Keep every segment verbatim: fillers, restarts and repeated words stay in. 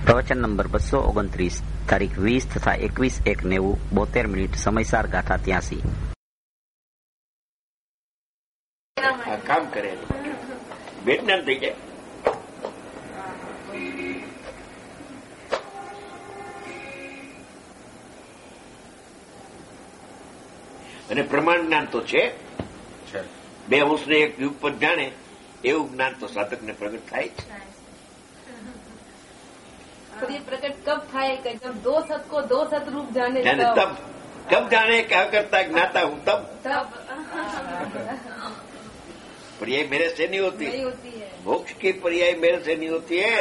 પ્રવચન નંબર બસો ઓગણત્રીસ, તારીખ વીસ તથા એકવીસ એક નેવું, બોતેર મિનિટ, સમયસાર ગાથા ત્યાસી. આ કામ કરે વેદના થઈ જાય. અને પ્રમાણ જ્ઞાન તો છે, બે અંશને એક યુગ પર જાણે એવું જ્ઞાન તો સાધકને પ્રગટ થાય છે. ये प्रकट कब થાય કે जब दो सत को दो सत रूप जाने तब तब कब जाने क्या करता ज्ञाता हूं तब तब पर्याय मेरे से नहीं होती, नहीं होती है. मोक्ष की पर्याय मेरे से नहीं होती है.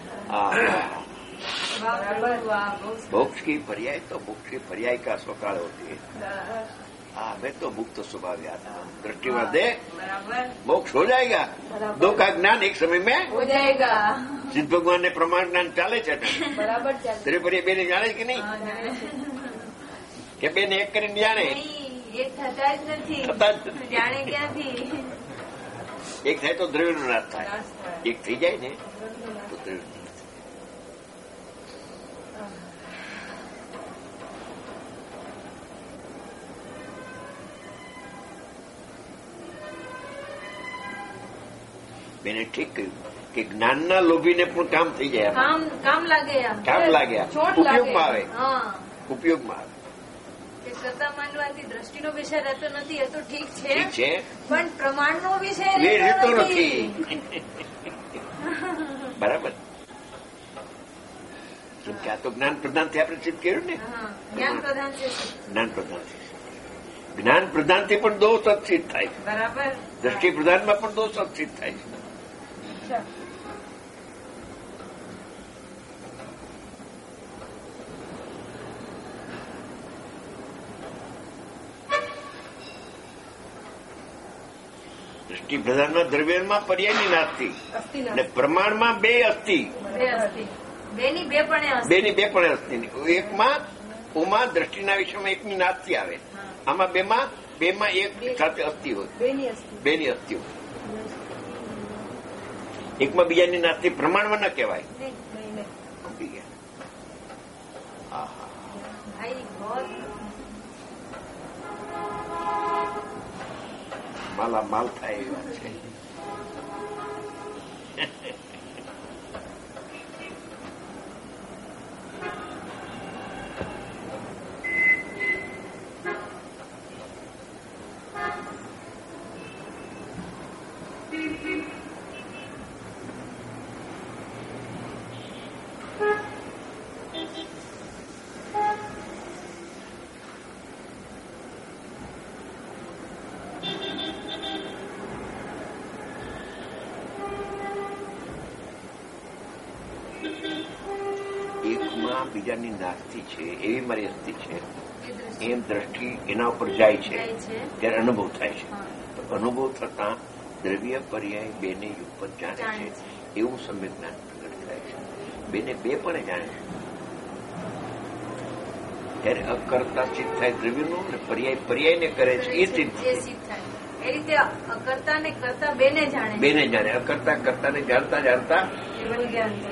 मोक्ष की पर्याय तो मोक्ष की पर्याय का स्वकाल होती है. हाँ, मैं तो मुक्त स्वभाव आता हूँ. दृष्टिवादे मोक्ष हो जाएगा. दो का ज्ञान एक समय में हो जाएगा. સિદ્ધ ભગવાન ને પ્રમાણ જ્ઞાન ચાલે છે બરાબર ચાલે. તેરે પર બેને જાણે કે નહીં કે બેને એક કરીને જાણે? એક થતા જ નથી. થતા જ નથી. જાણે ક્યાંથી? એક થાય તો દ્રવ્યનો નાશ થાય, એક થઈ જાય ને તો દ્રવ્ય. બેને ઠીક કહ્યું કે જ્ઞાનના લોભીને પણ કામ થઈ જાય, કામ કામ લાગે, કામ લાગ્યા, ઉપયોગમાં આવે, ઉપયોગમાં આવે. કરતા માનવાથી દ્રષ્ટિનો વિષય રહેતો નથી, એ તો ઠીક છે, ઠીક છે, પણ પ્રમાણનો વિષય રહેતો રહેતો નથી. બરાબર. કે આ તો જ્ઞાન પ્રધાનથી આપણે સિદ્ધ કર્યું ને. જ્ઞાન પ્રધાન છે. જ્ઞાન પ્રધાન છે. જ્ઞાન પ્રધાનથી પણ દો સત સિદ્ધ થાય છે. બરાબર. દ્રષ્ટિ પ્રધાનમાં પણ દો સત સિદ્ધ થાય છે. દ્રષ્ટિ પ્રધાનમાં દ્રવ્યમાં પર્યાયની નાસ્તી અને પ્રમાણમાં બે અસ્થિ, બેની બે પણ બેની બે પણ અસ્થિ. એકમાં ઓમાં દ્રષ્ટિના વિષયમાં એકની નાસ્તી આવે, આમાં બેમાં બેમાં એક સાથે અસ્થિ હોય, બેની અસ્થિ હોય. એકમાં બીજાની નાસ્તી પ્રમાણમાં ન કહેવાય. માલા માલ થાય એ વાત છે. બીજાની નાસ્તી છે એવી મારી અસ્થિ છે, એમ દ્રષ્ટિ એના ઉપર જાય છે ત્યારે અનુભવ થાય છે. તો અનુભવ થતા દ્રવ્ય પર્યાય બેને ઉપર જાણે છે એવું સમ્યક જ્ઞાન પ્રગટ થાય છે. બેને બે પણ જાણે છે ત્યારે અકર્તા સિદ્ધ થાય દ્રવ્યનું, ને પર્યાય પર્યાયને કરે છે એ સિદ્ધ થાય. એ રીતે અકર્તા ને કરતા બેને જાણે, બેને જાણે. અકર્તા કરતા ને જાણતા જાણતા જ્ઞાન થાય.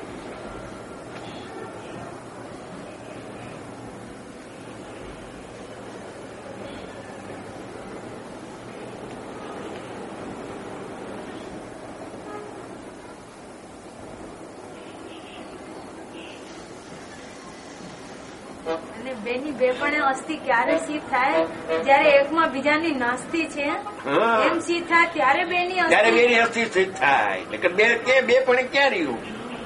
બેની બે પણ અસ્થિ ક્યારે સિદ્ધ થાય? જયારે એકમાં બીજાની નાસ્તી છે એમ સિદ્ધ થાય ત્યારે બેની ત્યારે બેની અસ્થિ સિદ્ધ થાય. બે કે બે પણ ક્યાં રહ્યું?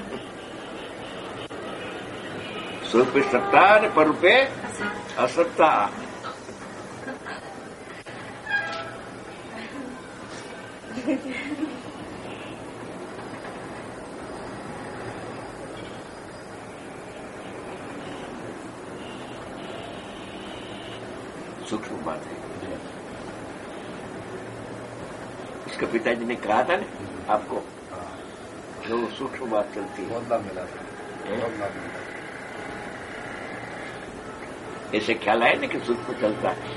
સ્વરૂપે સત્તા અને પરરૂપે અસત્તા. सूक्ष्म बात है. इसका पिताजी ने कहा था ना आपको, जो सूक्ष्म बात चलती है. ऐसे ख्याल आया ना कि सूक्ष्म चलता है.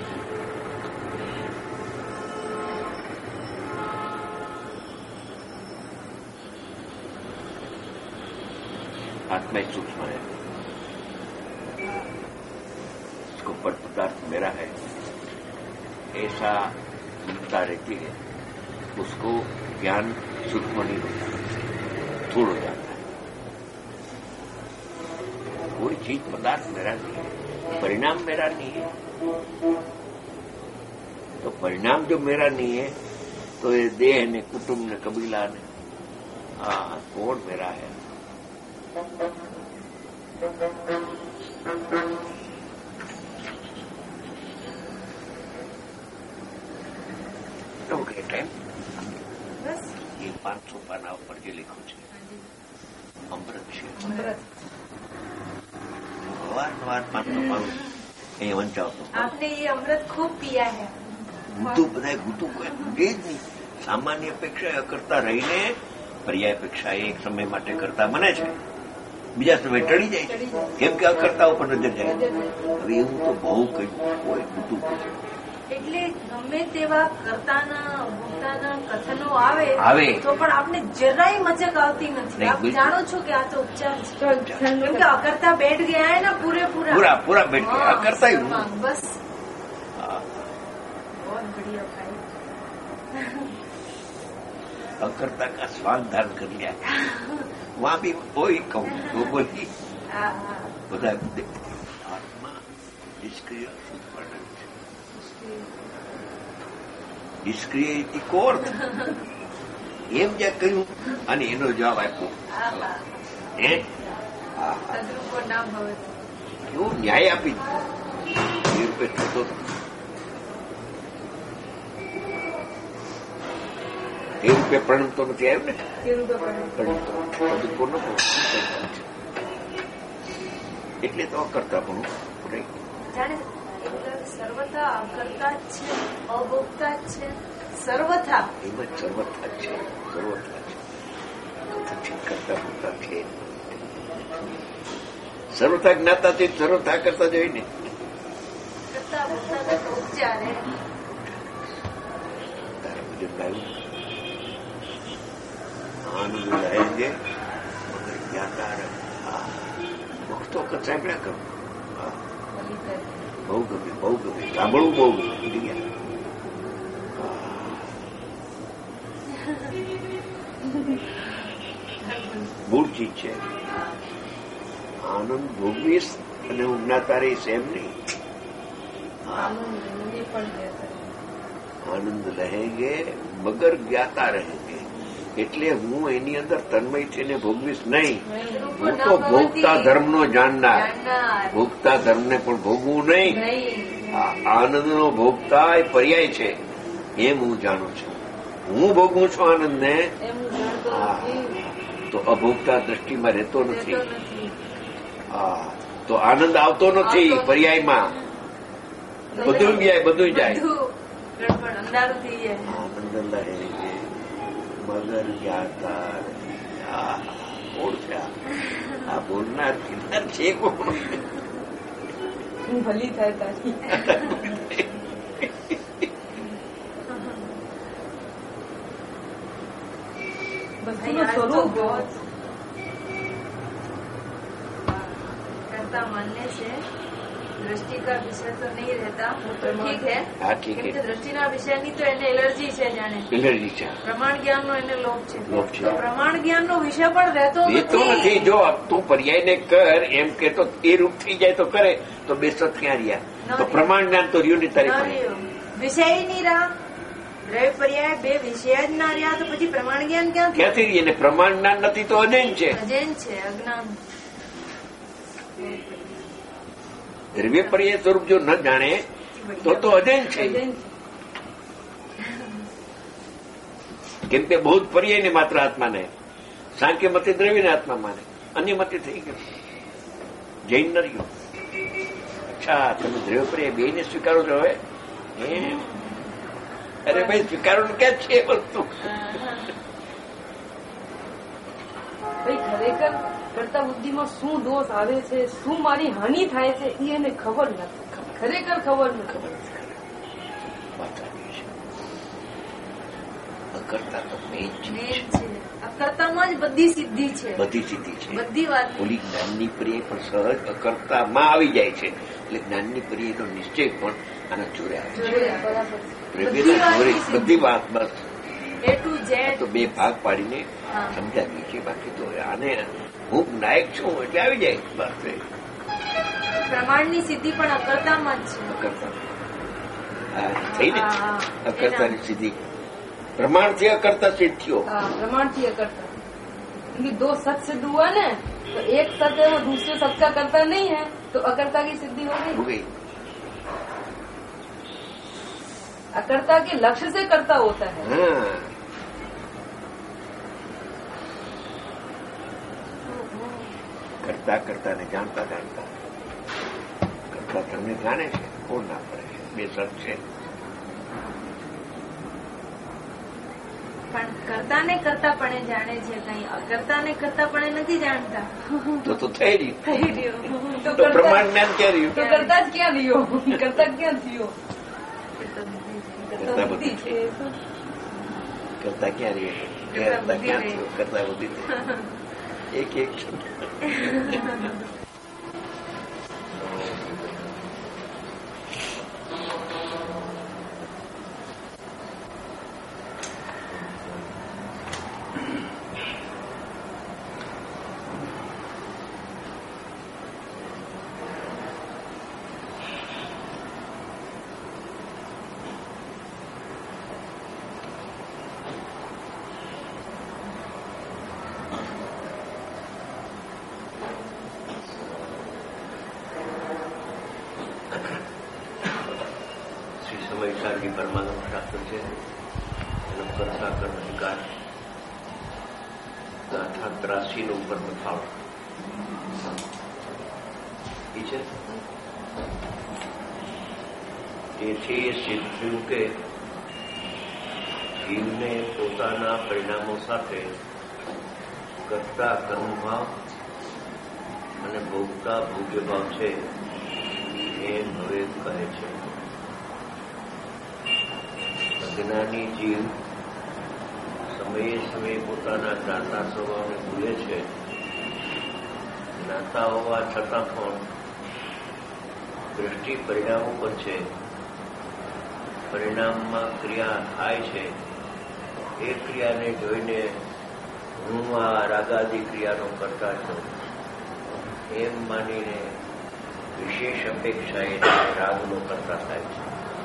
आत्मा ही सूक्ष्म है, इसको पर पदार्थ मेरा है ऐसा चिंता रहती है, उसको ज्ञान सूक्ष्म नहीं होता, स्थूल हो जाता है। कोई चीज पदार्थ मेरा नहीं है, परिणाम मेरा नहीं है। तो परिणाम जो मेरा नहीं है तो ये देह ने, कुटुंब ने, कबीला ने, हाँ कौन मेरा है? ઓકે ટાઈમ બસ એ પાંચસો પાના ઉપર જે લખ્યું છે અમૃત છે. અવારનવાર પાંચસો પાનું એ વંચાવતો. आपने ये अमृत खूब पिया है. ગુતું બધા ગુતું કોઈ ગુગે જ નહીં. સામાન્ય અપેક્ષા કરતા રહીને પર્યાય અપેક્ષા એક સમય માટે કરતા બને છે, બીજા સમય ટળી જાય છે, કેમ કે અકર્તા ઉપર નજર જાય. હવે એવું તો બહુ કહ્યું, કોઈ ગુતું એટલે ગમે તેવા કરતાના ભૂતાના કથનો આવે આવે તો પણ આપણે જરાય મચક આવતી નથી. આપ જાણો છો કે આ તો ઉપચાર છે, કેમ કે અકર્તા બેઠ ગયા હે ના પૂરેપૂરા પૂરા પૂરા બેઠ ગયા અકર્તા ही બસ. बहुत बढ़िया भाई. अकर्ता का स्वांग धारण कर लिया. वहां भी वही कहूं वो बोली બધા આત્મા નિષ્ક્રિય નિષ્ક્રિય ઇતિ કોર્થ એમ જે કહ્યું અને એનો જવાબ આપ્યો. હે એવું ન્યાય આપી એ રૂપે થતો એ રૂપે પ્રણમતો નથી આવ્યું ને. એટલે તો કરતા પણ સર્વથા અકર્તા જ છે, અભોગતા જ છે. સર્વથા એમાં સર્વથા જ છે, સર્વથા છે, કરતા ભોગતા છે. સર્વથા જ્ઞાતા છે, સર્વથા કરતા જોઈએ ને. કરતા ભોગતા તો ઉપચાર હે. તારા મુજબ લાવ્યું આનંદ લાયેંગે મગર જ્ઞાતા રહે. હા ભક્તો સાંભળ્યા કરું. હા બહુ ગમે, બહુ ગમે, સાંભળવું બહુ ગમે. મૂળ ચીજ છે. આનંદ ભોગવીશ અને હું જ્ઞાતા રહીશ એમ નહીં. આનંદ રહેંગે મગર જ્ઞાતા રહેંગે. એટલે હું એની અંદર તન્મય થઈને ભોગવીશ નહીં. હું તો ભોગતા ધર્મનો જાણનાર, ભોગતા ધર્મને પણ ભોગવું નહીં. આનંદનો ભોગતા એ પર્યાય છે એમ હું જાણું છું. હું ભોગવું છું આનંદને, તો અભોગતા દ્રષ્ટિમાં રહેતો નથી. હા તો આનંદ આવતો નથી પર્યાયમાં. બધું જાય, બધું જાય. આનંદ લહેંગે મગર જ્ઞાતા. કોણ છે આ બોલનાર? કિન્નર છે કોણ? ભલી થાય તારી. करता मानने से दृष्टि का विषय तो नहीं रहता, तो ठीक है. હા ઠીક કેમ છે. કે દ્રષ્ટિના વિષયની તો એને એલર્જી છે, જાણે એલર્જી છે, પ્રમાણ જ્ઞાનનો એને લોભ છે. લોભ છે. તો પ્રમાણ જ્ઞાનનો વિષય પણ રહેતો રહેતો નથી. જો તું પર્યાયને કર એમ કે તો એ રૂપ થઈ જાય તો કરે તો બેસો ક્યાં રહ્યા? તો પ્રમાણ જ્ઞાન તો રહ્યું નહીં તારી પાસે. વિષય નહીં રહ્યા, દ્રવ્ય પર્યાય બે વિષય જ ના રહ્યા તો પછી પ્રમાણ જ્ઞાન ક્યાં ક્યાંથી રહીએ? ને પ્રમાણ જ્ઞાન નથી તો અજૈન છે, અજૈન છે, અજ્ઞાન. દ્રવ્ય પર્યાય સ્વરૂપ જો ન જાણે તો તો અજૈન છે. કેમ કે બહુ જ પર્યાય ને માત્ર આત્માને સાંખ્ય મતે દ્રવ્ય ને આત્મા માને, અન્ય મતે થઈ ગયું, જૈન ન રહ્યું. અચ્છા તમે દ્રવ્ય પર્યાય બે ને સ્વીકારો છો હવે? અરે ભાઈ સ્વીકારો ક્યાં છે વસ્તુ? ખરેખર કરતા બુદ્ધિમાં શું દોષ આવે છે, શું મારી હાનિ થાય છે એ એને ખબર નથી. ખરેખર ખબર નથી. કરતા તો મેં જ છે. અકર્તામાં જ બધી સિદ્ધિ છે, બધી સિદ્ધિ છે. બધી વાત. ઓલી જ્ઞાનની પર્યાય પણ સહજ અકર્તામાં આવી જાય છે, એટલે જ્ઞાનની પર્યાયનો નિશ્ચય પણ આના જોડે આવે છે. દ્રવ્યના જોડે બધી વાત બસ એ ટુ ઝેડ તો બે ભાગ પાડીને સમજાવીએ છીએ. બાકી તો આને હું નાયક છું એટલે આવી જાય બસ. પ્રમાણની સિદ્ધિ પણ અકર્તામાં જ છે. અકર્તા થઈ ને અકર્તાની સિદ્ધિ प्रमाण से अकर्ता सिद्ध थयो. प्रमाण से अकर्ता क्योंकि दो सत सिद्ध हुआ ने तो एक सत है वो दूसरे सत का करता नहीं है तो अकर्ता की सिद्धि हो गई. हो गई. अकर्ता के लक्ष्य से करता होता है. हाँ. करता करता ने जानता जानता करता તમને જાણે છે કોણ ના પડે છે બે સત છે. પણ કરતા ને કરતા પણ જાણે છે કઈ અકર્તા ને કરતા પણ નથી જાણતા. તો તો થઈ રહ્યું થઈ રહ્યું તો પ્રમાણ જ્ઞાન ક્યાં રહ્યું? તો કરતા જ ક્યાં રહ્યો? કરતા ક્યાં થયો? કરતા બુદ્ધિ છે. કરતા ક્યાં રહ્યો? કરતા ક્યાં થયો? કરતા બુદ્ધિ એક એક વૈશાખી પરમાનંદ શાસ્ત્ર છે એનો કરતા કર્મ અધિકાર ગાથા ત્રાસી નો ઉપર બતાવો છે. તેથી એ સિદ્ધ થયું કે જીવને પોતાના પરિણામો સાથે કરતા કર્મભાવ અને ભોગતા ભોગ્ય ભાવ છે એમ હવે કહે છે. અજ્ઞાની જીવ સમયે સમયે પોતાના જાણતા સ્વભાવને ભૂલે છે. જ્ઞાતા હોવા છતાં પણ દ્રષ્ટિ પરિણામો પર છે. પરિણામમાં ક્રિયા થાય છે. એ ક્રિયાને જોઈને હું આ રાગાદી ક્રિયાનો કરતા છું એમ માનીને વિશેષ અપેક્ષાએ રાગનો કરતા થાય છે.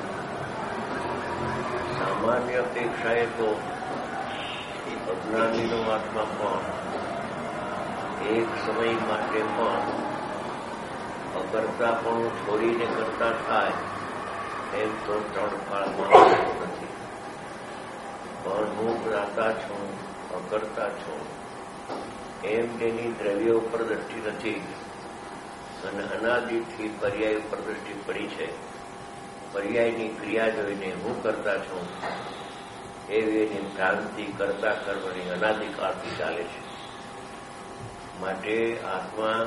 સામાન્ય અપેક્ષાએ તો અજ્ઞાનીનો આત્મા પણ એક સમય માટે પણ અકર્તા પણ છોડીને કરતા થાય એમ તો ત્રણ કાળમાં નથી. પણ હું જ્ઞાતા છું, અકર્તા છું એમ તેની દ્રવ્ય ઉપર દ્રષ્ટિ નથી અને અનાદિથી પર્યાય ઉપર દ્રષ્ટિ પડી છે. પર્યાયની ક્રિયા જોઈને હું કરતા છું એવી એની ભ્રાંતિ કરતા કર્મની અનાદિકાળથી ચાલે છે. માટે આત્મા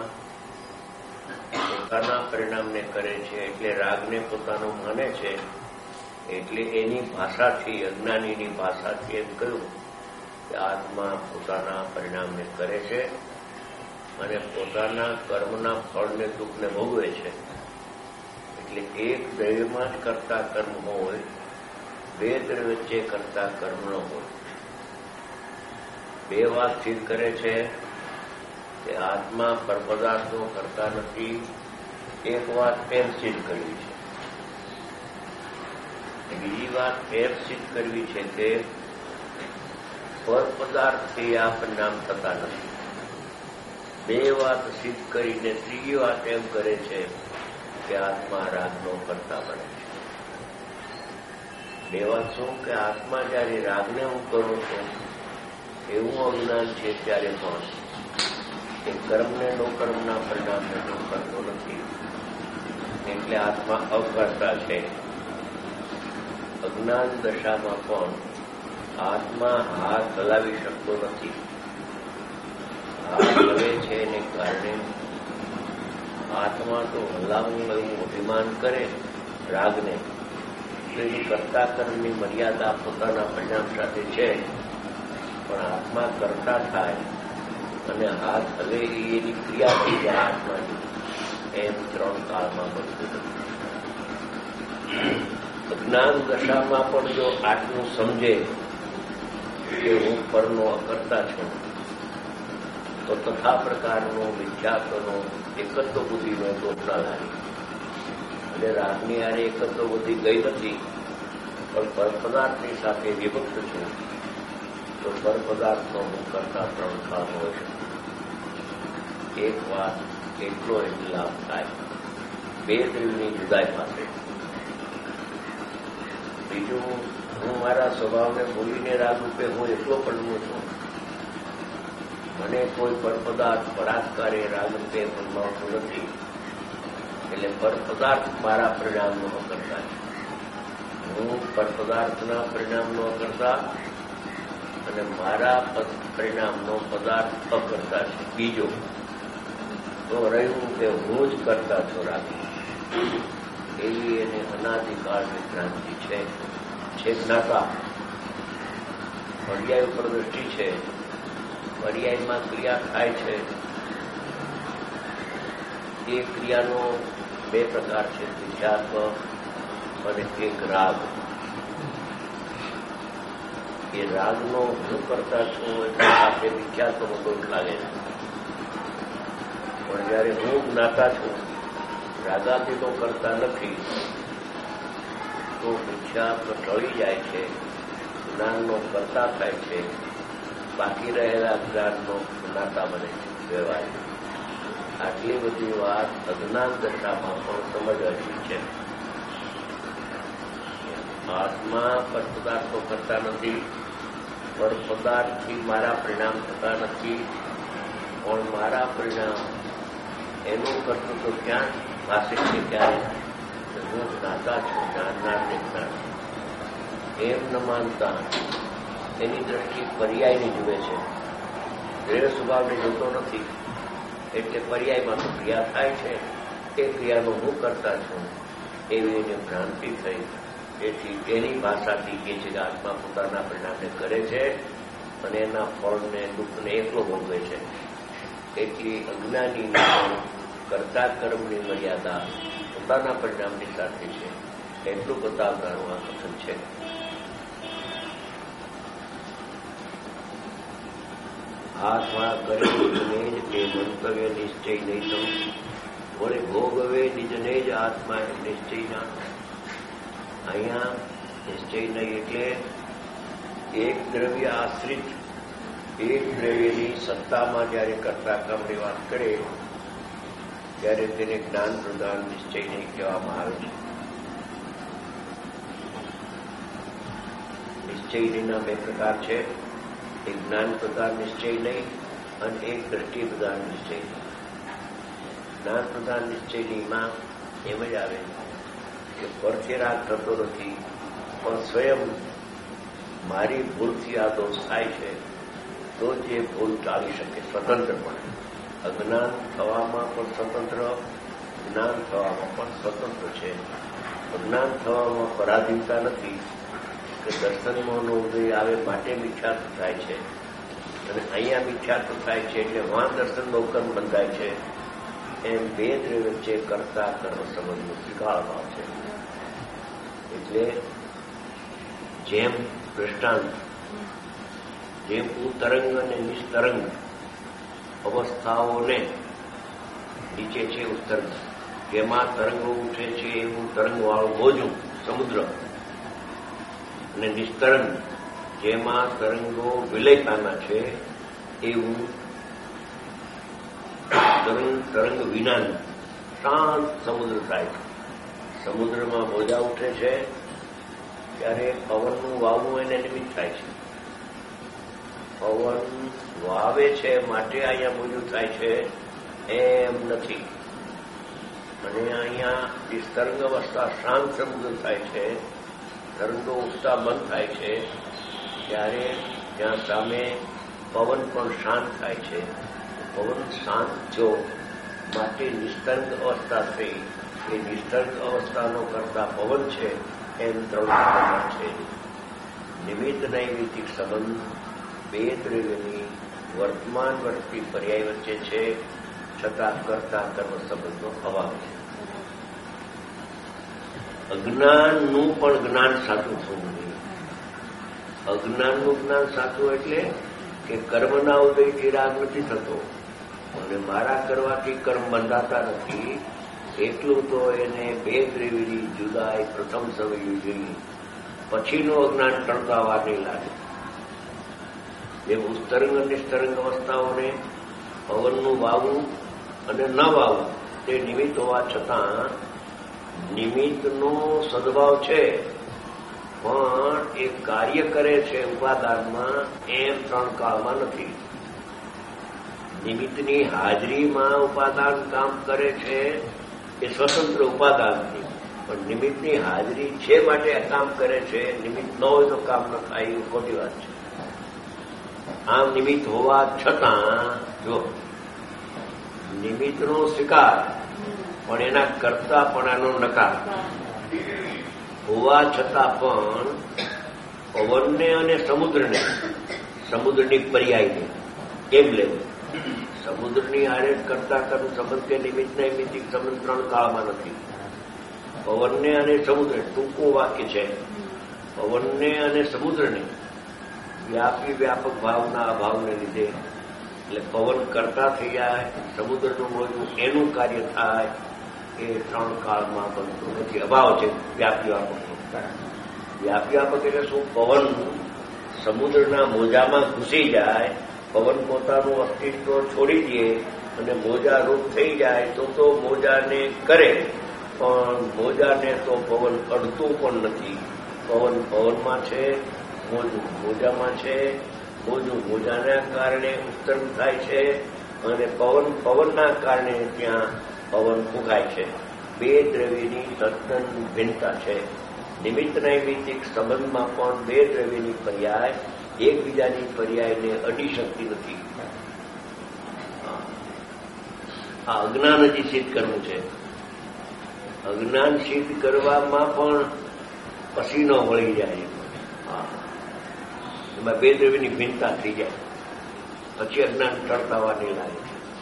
પોતાના પરિણામને કરે છે એટલે રાગને પોતાનો માને છે. એટલે એની ભાષાથી અજ્ઞાનીની ભાષાથી એમ કહ્યું કે આત્મા પોતાના પરિણામને કરે છે અને પોતાના કર્મના ફળને દુઃખને ભોગવે છે. એટલે એક દ્રવ્યમાં જ કરતા કર્મ હોય, બે દ્રવ્ય વચ્ચે કરતા કર્મ ન હોય. બે વાત સિદ્ધ કરે છે કે આત્મા પરપદાર્થનો કરતા નથી. એક વાત એમ સિદ્ધ કરવી છે. બીજી વાત એમ સિદ્ધ કરવી છે કે પરપદાર્થથી આ પરિણામ થતા નથી. બે વાત સિદ્ધ કરીને ત્રીજી વાત એમ કરે છે કે આત્મા રાગનો કરતા બને છે. બે વાત શું કે આત્મા જયારે રાગને હું કરું છું એવું અજ્ઞાન છે ત્યારે પણ એ કર્મને નો કર્મના પરિણામને નો કરતો નથી. એટલે આત્મા અકર્તા છે. અજ્ઞાન દશામાં પણ આત્મા હાથ હલાવી શકતો નથી. હાથ હલે છે એને કારણે આત્મા તો હલાવું એવું અભિમાન કરે રાગને તો એની કરતા કર્મની મર્યાદા પોતાના પરિણામ સાથે છે પણ આત્મા કરતા થાય અને હાથ હલે એની ક્રિયા થઈ જાય આત્માની, એમ ત્રણ કાળમાં બનતું નથી. જ્ઞાન દશામાં પણ જો આટલું સમજે કે હું પરનો અકર્તા છું, તો તથા પ્રકારનો મિથ્યાત્વનો એકત્વ બુદ્ધિનો દોષ ના લાગે. અને રાગની આરે એકત્વ બુદ્ધિ ગઈ નથી, પણ પરપદાર્થની સાથે વિભક્ત છું, તો પરપદાર્થનો હું કરતા ત્રણ કાળ હોય છે. એક વાત એટલો એને લાભ થાય બે દ્રવ્યની જુદાઈ પાસે. બીજું, હું મારા સ્વભાવને ભૂલીને રાગરૂપે હું એટલો પણ છું. મને કોઈ પરપદાર્થ બળાત્કારે રાગરૂપે ભણવાતું નથી, એટલે પરપદાર્થ મારા પરિણામનો અકર્તા છે. હું પરપદાર્થના પરિણામનો અકર્તા અને મારા પરિણામનો પદાર્થ અકર્તા છે. બીજો તો રહ્યું કે હું જ કરતા છું રાગી, એવી એને અનાદિકાળની ક્રાંતિ છે. છે જ્ઞાતા, પર્યાય ઉપર દ્રષ્ટિ છે, પર્યાયમાં ક્રિયા થાય છે. એ ક્રિયાનો બે પ્રકાર છે, મિથ્યાત્વ અને એક રાગ. એ રાગનો હું કરતા છું એટલે સાથે મિથ્યાત્વનો દોષ લાગે છે. પણ જયારે હું જ્ઞાતા છું, રાગાદિનો કરતા નથી, તો મિથ્યાત્વ ટળી જાય છે, જ્ઞાનનો કરતા થાય છે, બાકી રહેલા જ્ઞાનનો જ્ઞાતા બને છે, વ્યવહાર. આટલી બધી વાત અજ્ઞાન દશામાં પણ સમજવાની છે. આત્મા પર પદાર્થો કરતા નથી, પર પદાર્થથી મારા પરિણામ થતા નથી, પણ મારા પરિણામ એનું કરતું તો ક્યાં પાસે છે? ક્યારે હું જ્ઞાતા છું, જાણનારને જ્ઞાન. એમ ન માનતા એની દ્રષ્ટિ પર્યાયની જુએ છે, દ્રઢ સ્વભાવને જોતો નથી. એટલે પર્યાયમાં તો ક્રિયા થાય છે, એ ક્રિયાનો હું કરતા છું એવી એને ભ્રાંતિ થઈ. તેથી એની ભાષાથી કહે છે કે આત્મા પોતાના પરિણામને કરે છે અને એના ફળને દુઃખને એકલો ભોગવે છે. એટલી અજ્ઞાની કરતા કર્મની મર્યાદા પોતાના પરિણામની સાથે છે, એટલું બતાવનારું આ કથન છે. આત્મા કરે નિજને જ એ મંતવ્ય નિશ્ચય નહીં, વળે ભોગવે નિજને જ આત્મા નિશ્ચય ના. અહીંયા નિશ્ચય નહીં એટલે એક દ્રવ્ય આશ્રિત એક દ્રવ્યની સત્તામાં જયારે કરતા કર્મની વાત કરે ત્યારે તેને જ્ઞાન પ્રદાન નિશ્ચય નહીં કહેવામાં આવે છે. નિશ્ચય નહીંના બે પ્રકાર છે, એક જ્ઞાન પ્રદાન નિશ્ચય નહીં અને એક દ્રષ્ટિ પ્રદાન નિશ્ચય નહીં. જ્ઞાન પ્રદાન નિશ્ચય નહીંમાં એમ જ આવે કે પરથી રાગ થતો નથી, પણ સ્વયં મારી ભૂલથી આ દોષ થાય છે, તો જે ભૂલ ટાળી શકે સ્વતંત્રપણે. અજ્ઞાન થવામાં પણ સ્વતંત્ર, જ્ઞાન થવામાં પણ સ્વતંત્ર છે. અજ્ઞાન થવામાં પરાધીનતા નથી કે દર્શનનો ઉદય આવે માટે મિથ્યાત્વ થાય છે, અને અહીંયા મિથ્યાત્વ થાય છે એટલે વાં દર્શનનો કર્મ બંધાય છે. એમ બે દ્રવ્ય વચ્ચે કરતા કર્મ સંબંધનો સ્વીકાર ભાવ છે. એટલે જેમ દૃષ્ટાંત, જેમ ઉતરંગ અને નિસ્તરંગ અવસ્થાઓને નીચે છે ઉત્તરંગ, જેમાં તરંગો ઉઠે છે એવું તરંગવાળું મોજું સમુદ્ર, અને નિસ્તરંગ જેમાં તરંગો વિલય પામ્યા છે એવું તરંગ તરંગ વિનાનું શાંત સમુદ્ર થાય છે. સમુદ્રમાં મોજા ઉઠે છે ત્યારે પવનનું વાવવું એને નિમિત્ત થાય છે. પવન વાવે છે માટે અહીંયા મોજું થાય છે એમ નથી. અને અહીંયા નિસ્તરંગ અવસ્થા શાંત સમુદ્ર થાય છે, તરંગો ઉઠતા બંધ થાય છે ત્યારે ત્યાં સામે પવન પણ શાંત થાય છે. પવન શાંત થયો માટે નિસ્તરંગ અવસ્થા થઈ, એ નિસ્તરંગ અવસ્થાનો કરતા પવન છે એમ ત્રણ પ્રકાર છે. નિમિત્ત નૈમિતિક સંબંધ બે દ્રવ્યની વર્તમાન વર્તી પર્યાય વચ્ચે છે, છતાં કરતા કર્મ સંબંધનો અભાવ છે. અજ્ઞાનનું પણ જ્ઞાન સાચું થવું જોઈએ. અજ્ઞાનનું જ્ઞાન સાચું એટલે કે કર્મના ઉદયથી રાગ નથી થતો અને મારા કરવાથી કર્મ બંધાતા નથી, એટલું તો એને બે દ્રવ્યની જુદાઈ પ્રથમ સમજવી જોઈએ. પછીનું અજ્ઞાન ટળકાવા નહીં લાગે. જેમ ઉત્તરંગ અને નિસ્તરંગ અવસ્થાઓને પવનનું વાવવું અને ન વાવવું તે નિમિત્ત હોવા છતાં નિમિત્તનો સદભાવ છે, પણ એ કાર્ય કરે છે ઉપાદાનમાં એમ ત્રણ કાળમાં નથી. નિમિત્તની હાજરીમાં ઉપાદાન કામ કરે છે એ સ્વતંત્ર ઉપાદાનથી, પણ નિમિત્તની હાજરી છે માટે કામ કરે છે. નિમિત્ત ન હોય તો કામ ન થાય એ ખોટી વાત છે. આમ નિમિત્ત હોવા છતાં જો નિમિત્તનો સ્વીકાર પણ એના કરતાપણાનો નકાર હોવા છતાં પણ પવનને અને સમુદ્રને, સમુદ્રની પર્યાયને એમ લેવું. સમુદ્રની હારે કરતા કર્મ સંબંધ કે નિમિત્તને નિમિત્તિક સંબંધ ત્રણ કાળમાં નથી. પવનને અને સમુદ્ર ટૂંકું વાક્ય છે. પવનને અને સમુદ્રને વ્યાપી વ્યાપક ભાવના અભાવને લીધે એટલે પવન કરતા થઈ જાય, સમુદ્રનું મોજું એનું કાર્ય થાય, એ ત્રણ કાળમાં બનતું નથી. અભાવ છે વ્યાપી વ્યાપક. વ્યાપી વ્યાપક એટલે શું? પવન સમુદ્રના મોજામાં ઘૂસી જાય, પવન પોતાનું અસ્તિત્વ છોડી દે અને મોજા રૂપ થઈ જાય તો તો મોજાને કરે, પણ મોજાને તો પવન અડતું પણ નથી. પવન પવનમાં છે, મોજું મોજામાં છે, મોજું મોજાના કારણે ઉત્તર થાય છે અને પવન પવનના કારણે ત્યાં પવન ફૂંકાય છે. બે દ્રવ્યની તદ્દન ભિન્નતા છે. નિમિત્ત નૈમિત્તિક સંબંધમાં પણ બે દ્રવ્યની પર્યાય એકબીજાની પર્યાયને અડી શકતી નથી. આ અજ્ઞાન હજી સિદ્ધ કરવું છે. અજ્ઞાન સિદ્ધ કરવામાં પણ પસીનો વળી જાય, એમાં બે દ્રવ્યની ભિન્નતા થઈ જાય, પછી અજ્ઞાન ટળકાવા નહીં લાગે.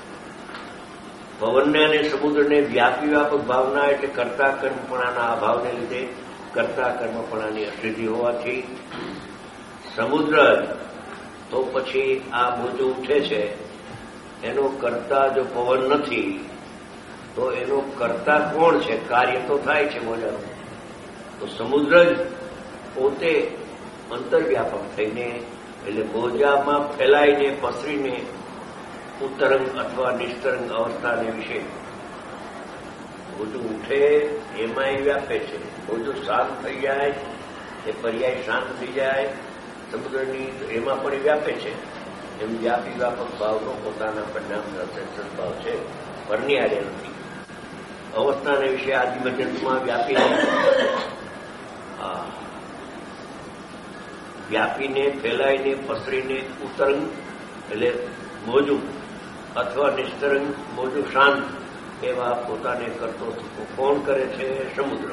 પવનને અને સમુદ્રને વ્યાપી વ્યાપક ભાવના એટલે કરતા કર્મપણાના અભાવને લીધે કરતા કર્મપણાની અસિદ્ધિ હોવાથી સમુદ્ર તો પછી આ મોજું ઉઠે છે એનો કરતા જો પવન નથી તો એનો કરતા કોણ છે? કાર્ય તો થાય છે મોજાનું. તો સમુદ્ર જ પોતે અંતર્વ્યાપક થઈને એટલે મોજામાં ફેલાઈને પસરીને ઉત્તરંગ અથવા નિસ્તરંગ અવસ્થાને વિશે મોજું ઉઠે એમાં એ વ્યાપે છે. મોજું શાંત થઈ જાય એ પર્યાય શાંત થઈ જાય સમુદ્રની, એમાં પણ એ વ્યાપે છે. એમ વ્યાપી વ્યાપક ભાવનો પોતાના પરિણામ સદભાવ છે, પરનિહારે નથી. અવસ્થાને વિશે આદિમધ્યમાં વ્યાપી વ્યાપીને ફેલાઈને પસરીને ઉત્તરંગ એટલે મોજું અથવા નિસ્તરંગ મોજું શાંત એવા પોતાને કરતો કોણ કરે છે? સમુદ્ર.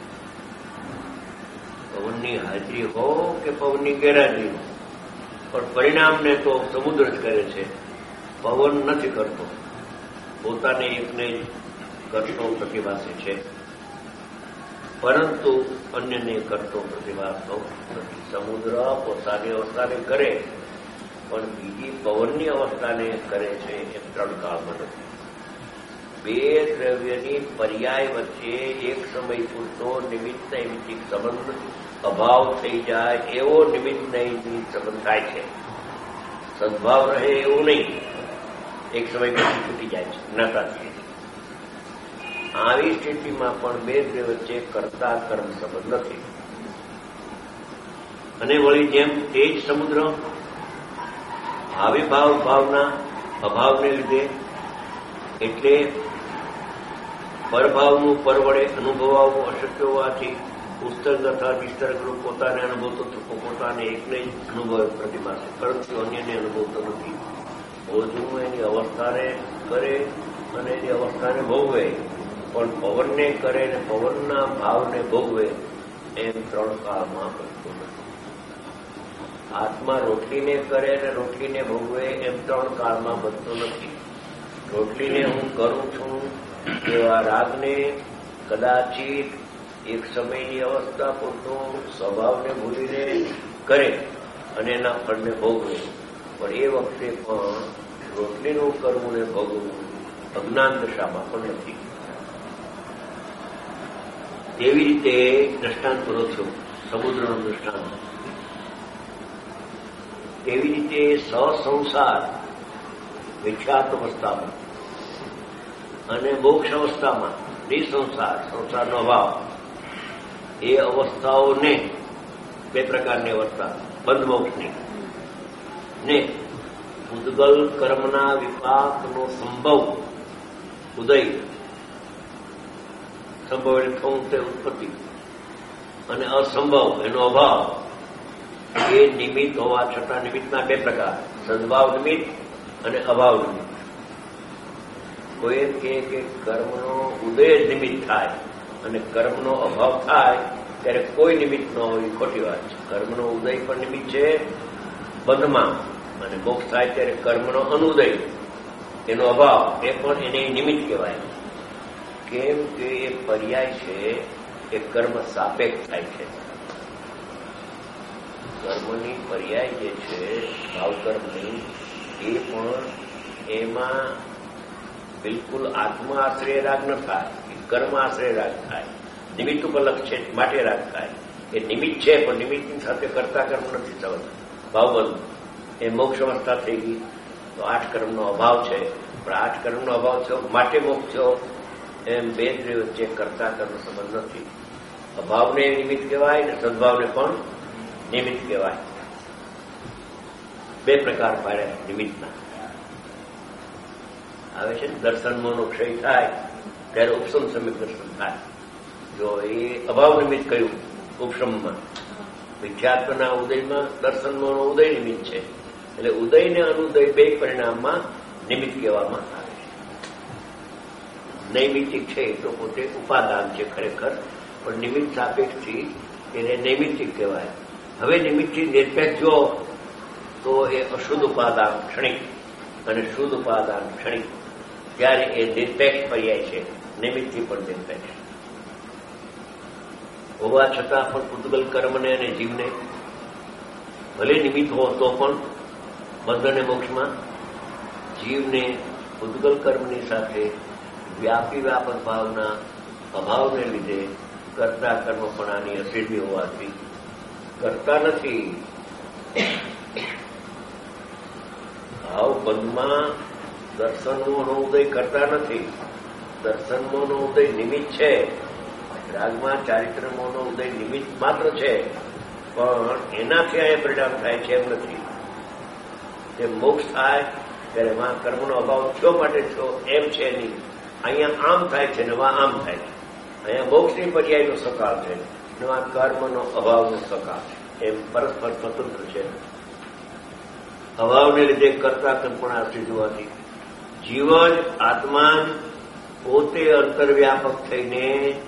પવનની હાજરી હો કે પવનની ગેરહાજરી હો, પણ પરિણામને તો સમુદ્ર જ કરે છે. પવન નથી કરતો, પોતાને એકને જ કરતો પ્રતિભાસે છે, પરંતુ અન્યને કરતો પ્રતિભાસતો નથી. સમુદ્ર પોતાની અવસ્થાને કરે પણ બીજી પવનની અવસ્થાને કરે છે એમ ત્રણ કાળમાં નથી. બે દ્રવ્યની પર્યાય વચ્ચે એક સમય પૂરતો નિમિત્ત નૈમિત્તિક સંબંધ અભાવ થઈ જાય એવો નિમિત્ત નૈમિત્તિક સંબંધ થાય છે. સદભાવ રહે એવું નહીં, એક સમય પછી છૂટી જાય છે, જ્ઞાતાથી. આવી સ્થિતિમાં પણ બે દ્રવ્ય વચ્ચે કરતા કર્મ સંબંધ નથી. અને વળી જેમ તે જ સમુદ્ર આવિર્ભાવ ભાવના અભાવને લીધે એટલે પરભાવનું પર વડે અનુભવાવું અશક્ય હોવાથી પુસ્તક અથવા નિસ્તર્કનું પોતાને અનુભવતો થતો પોતાને એકને જ અનુભવ પ્રતિમા છે, પરંતુ અન્યને અનુભવતો નથી. મોજું એની અવસ્થાને કરે અને એની અવસ્થાને ભોગવે, પણ પવનને કરે અને પવનના ભાવને ભોગવે એમ ત્રણ કાળમાં બનતું નથી. આત્મા રોટલીને કરે અને રોટલીને ભોગવે એમ ત્રણ કાળમાં બનતું નથી. રોટલીને હું કરું છું એવા રાગને કદાચિત એક સમયની અવસ્થા પૂરતો સ્વભાવને ભૂલીને કરે અને એના ફળને ભોગવે, પણ એ વખતે પણ રોટલીનું કરવું ને ભોગવવું અજ્ઞાન દશામાં પણ નથી. એવી રીતે દ્રષ્ટાંત પૂરો થયો, સમુદ્રનું દ્રષ્ટાંત. તેવી રીતે સસંસાર વિખ્યાત અવસ્થામાં અને મોક્ષ અવસ્થામાં નિસંસાર સંસારનો અભાવ, એ અવસ્થાઓને બે પ્રકારની અવસ્થા, બંધ મોક્ષની ને ઉદ્ગલ કર્મના વિપાકનો સંભવ ઉદય, સંભવ એટલે થવું તે ઉત્પત્તિ, અને અસંભવ એનો અભાવ, એ નિમિત્ત હોવા છતાં નિમિત્તના બે પ્રકાર, સદભાવ નિમિત્ત અને અભાવ નિમિત્ત. કોઈ એમ કહે કે કર્મનો ઉદય જ નિમિત્ત થાય અને કર્મનો અભાવ થાય ત્યારે કોઈ નિમિત્ત ન હોય, ખોટી વાત છે. કર્મનો ઉદય પણ નિમિત્ત છે બંધમાં, અને મોક્ષ થાય ત્યારે કર્મનો અનુદય, એનો અભાવ, એ પણ એને નિમિત્ત કહેવાય. કેમ કે એ પર્યાય છે, એ કર્મ સાપેક્ષ થાય છે. કર્મની પર્યાય જે છે ભાવકર્મની, એ પણ એમાં બિલકુલ આત્મા આશ્રય રાગ ન થાય, કર્મ આશ્રય રાગ થાય. નિમિત્ત ઉપર લક્ષ છે માટે રાગ થાય. એ નિમિત્ત છે પણ નિમિત્તની સાથે કરતા કર્મ નથી થતું, ભાવબંધ. એ મોક્ષ અવસ્થા થઈ ગઈ તો આઠ કર્મનો અભાવ છે, પણ આઠ કર્મનો અભાવ થયો માટે મોક્ષ થયો, એમ બે વચ્ચે કરતા કર્મ સંબંધ નથી. અભાવને નિમિત્ત કહેવાય ને સદભાવને પણ નિમિત્ત કહેવાય. બે પ્રકાર પાડ્યા નિમિત્તના. આવે છે ને દર્શનમાંનો ક્ષય થાય ત્યારે ઉપસમ સમ્યક દર્શન થાય. જો એ અભાવ નિમિત્ત કહ્યું ઉપસમમાં, વિખ્યાત્મના ઉદયમાં દર્શનમાંનો ઉદય નિમિત્ત છે, એટલે ઉદય ને અનુદય બે પરિણામમાં નિમિત્ત કહેવામાં આવે છે. નૈમિત્તિક છે તો પોતે ઉપાદાન છે ખરેખર, પણ નિમિત્ત સાપેક્ષથી એને નૈમિત્તિક કહેવાય. હવે નિમિત્તથી નિરપેક્ષ જો તો એ અશુદ્ધ ઉપાદાન ક્ષણિક અને શુદ્ધ ઉપાદાન ક્ષણિક, ત્યારે એ નિરપેક્ષ પર્યાય છે, નિમિત્તથી પણ નિરપેક્ષ હોવા છતાં પણ ઉદ્ગલ કર્મને અને જીવને ભલે નિમિત્ત હો તો પણ બંધ અને મોક્ષમાં જીવને ઉદ્ગલ કર્મની સાથે વ્યાપી વ્યાપક ભાવના અભાવને લીધે કરતા કર્મપણાની અસિદ્ધિ હોવાથી કરતા નથી. ભાવ બંધમાં દર્શનનો ઉદય કરતા નથી. દર્શનનો ઉદય નિમિત્ત છે, રાગમાં ચારિત્રમોનો ઉદય નિમિત્ત માત્ર છે, પણ એનાથી અહીંયા પરિણામ થાય છે એમ નથી. તે મોક્ષ થાય ત્યારે માં કર્મનો અભાવ થયો માટે થયો એમ છે નહીં. અહીંયા આમ થાય છે ને વા આમ થાય છે. અહીંયા મોક્ષની પર્યાયનો સકાળ છે ને વા કર્મનો અભાવનો સકાળ છે, એમ પરસ્પર સ્વતંત્ર છે. અભાવને લીધે કરતા કંપણા સિદ્ધવાથી જીવ જ આત્મા પોતે અંતર્વ્યાપક થઈને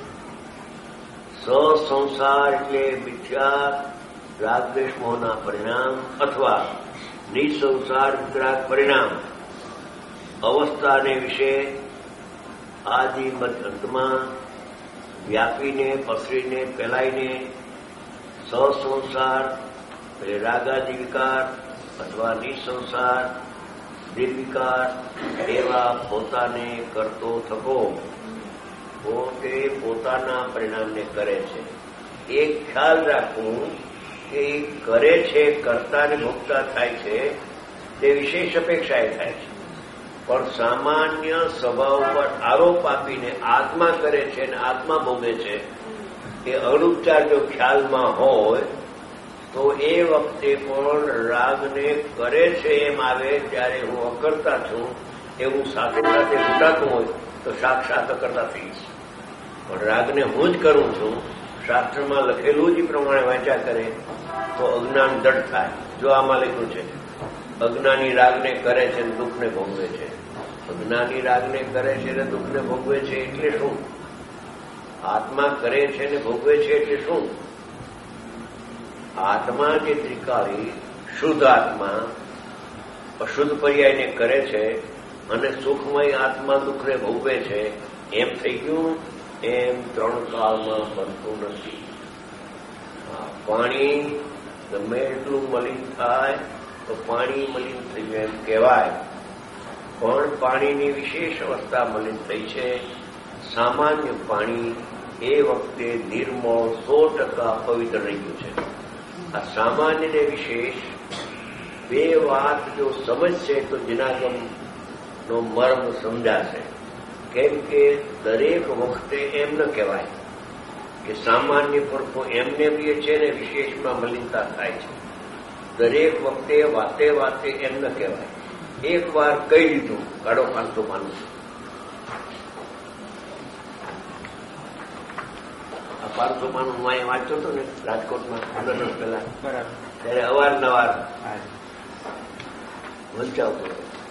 સસંસાર એટલે મિથ્યા રાગદ્વેષ મોહના પરિણામ અથવા નિસંસાર વિતરાગ પરિણામ અવસ્થાને વિશે આદિ મધ્ય અંતમાં વ્યાપીને પસરીને ફેલાઈને સસંસાર એટલે રાગાદિ વિકાર અથવા નિસંસાર નિર્વિકાર એવા પોતાને કરતો થકો પોતે પોતાના પરિણામને કરે છે. એક ખ્યાલ રાખવું કે એ કરે છે, કરતાને ભોગતા થાય છે, તે વિશેષ અપેક્ષાએ થાય છે. પણ સામાન્ય સ્વભાવ પર આરોપ આપીને આત્મા કરે છે અને આત્મા ભોગે છે, એ અનુપચાર જો ખ્યાલમાં હોય તો એ વખતે પણ રાગને કરે છે એમ આવે ત્યારે હું અકર્તા છું એવું સાથે સાથે ઘૂંટાતું હોય તો સાક્ષાત અકર્તા થઈશ. પણ રાગને હું જ કરું છું, શાસ્ત્રમાં લખેલું જ પ્રમાણે વાંચ્યા કરે તો અજ્ઞાન દઢ થાય. જો આમાં લખ્યું છે અજ્ઞાની રાગને કરે છે અને દુઃખને ભોગવે છે. અજ્ઞાની રાગને કરે છે અને દુઃખને ભોગવે છે એટલે શું? આત્મા કરે છે અને ભોગવે છે એટલે શું? આત્મા જે ત્રિકાળી શુદ્ધ આત્મા અશુદ્ધ પર્યાયને કરે છે અને સુખમય આત્મા દુઃખને ભોગવે છે, એમ થઈ ગયું. એમ ત્રણ કાળમાં બનતું નથી. પાણી ગમે એટલું મલિન થાય તો પાણી મલિન થઈ ગયું એમ કહેવાય, પણ પાણીની વિશેષ અવસ્થા મલિન થઈ છે. સામાન્ય પાણી એ વખતે નિર્મળ સો ટકા પવિત્ર રહ્યું છે. આ સામાન્ય ને વિશેષ બે વાત જો સમજશે તો જનાગમનો મર્મ સમજાશે. કેમ કે દરેક વખતે એમ ન કહેવાય કે સામાન્ય પડખો એમને બી છે ને વિશેષમાં મલિનતા થાય છે. દરેક વખતે વાતે વાતે એમ ન કહેવાય. એક વાર કહી દીધું કાઢો પાંચસો માનું. આ પાંચસો માનું હું અહીંયા વાંચતો હતો ને રાજકોટમાં પંદર વર્ષ પહેલા, ત્યારે અવારનવાર વંચાવતો.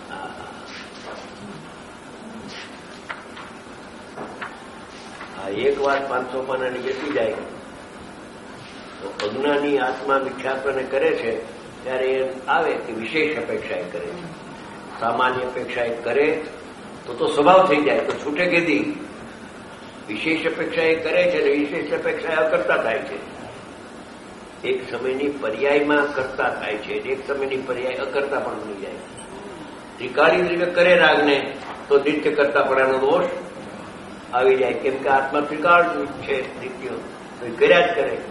એક વાત પાંચસો પાનાની બેસી જાય તો અજ્ઞાની આત્મા મિથ્યાત્વને કરે છે ત્યારે એમ આવે કે વિશેષ અપેક્ષા એ કરે છે. સામાન્ય અપેક્ષા એ કરે તો તો સ્વભાવ થઈ જાય, તો છૂટે કેદી. વિશેષ અપેક્ષા એ કરે છે અને વિશેષ અપેક્ષા અકર્તા થાય છે. એક સમયની પર્યાયમાં કરતા થાય છે, એક સમયની પર્યાય અકર્તા પણ બની જાય. ત્રિકાળી રીતે કરે રાગને તો નિત્ય કરતા પડાનો દોષ આવી જાય, કેમ કે આત્મા ત્રિકાળ છે, નિત્ય તો એ કર્યા જ કરે.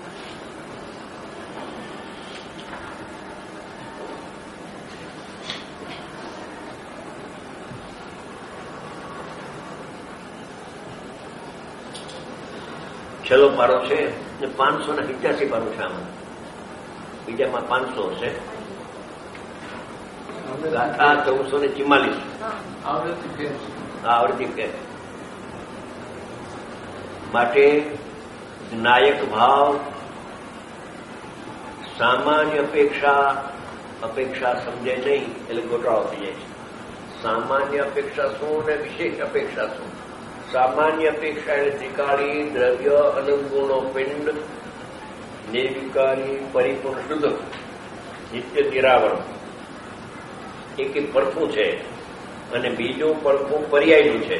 છેલ્લો પારો છે ને પાંચસો ને સિત્યાસી પારું છે. આમાં બીજામાં પાંચસો હશે. ગાથા ચૌદસો ને ચિમ્માલીસ આવૃત્તિ કે માટે નાયક ભાવ સામાન્ય અપેક્ષા અપેક્ષા સમજે નહીં એટલે ગોટાળો થઈ જાય છે. સામાન્ય અપેક્ષા શું ને વિશેષ અપેક્ષા શું? સામાન્ય અપેક્ષા એટલે ત્રિકાળી દ્રવ્ય અનંતગુણો પિંડ નિર્વિકારી પરિપૂર્ણ શુદ્ધ નિત્ય નિરાવરણ એક એક પડખું છે અને બીજું પડખું પર્યાયનું છે.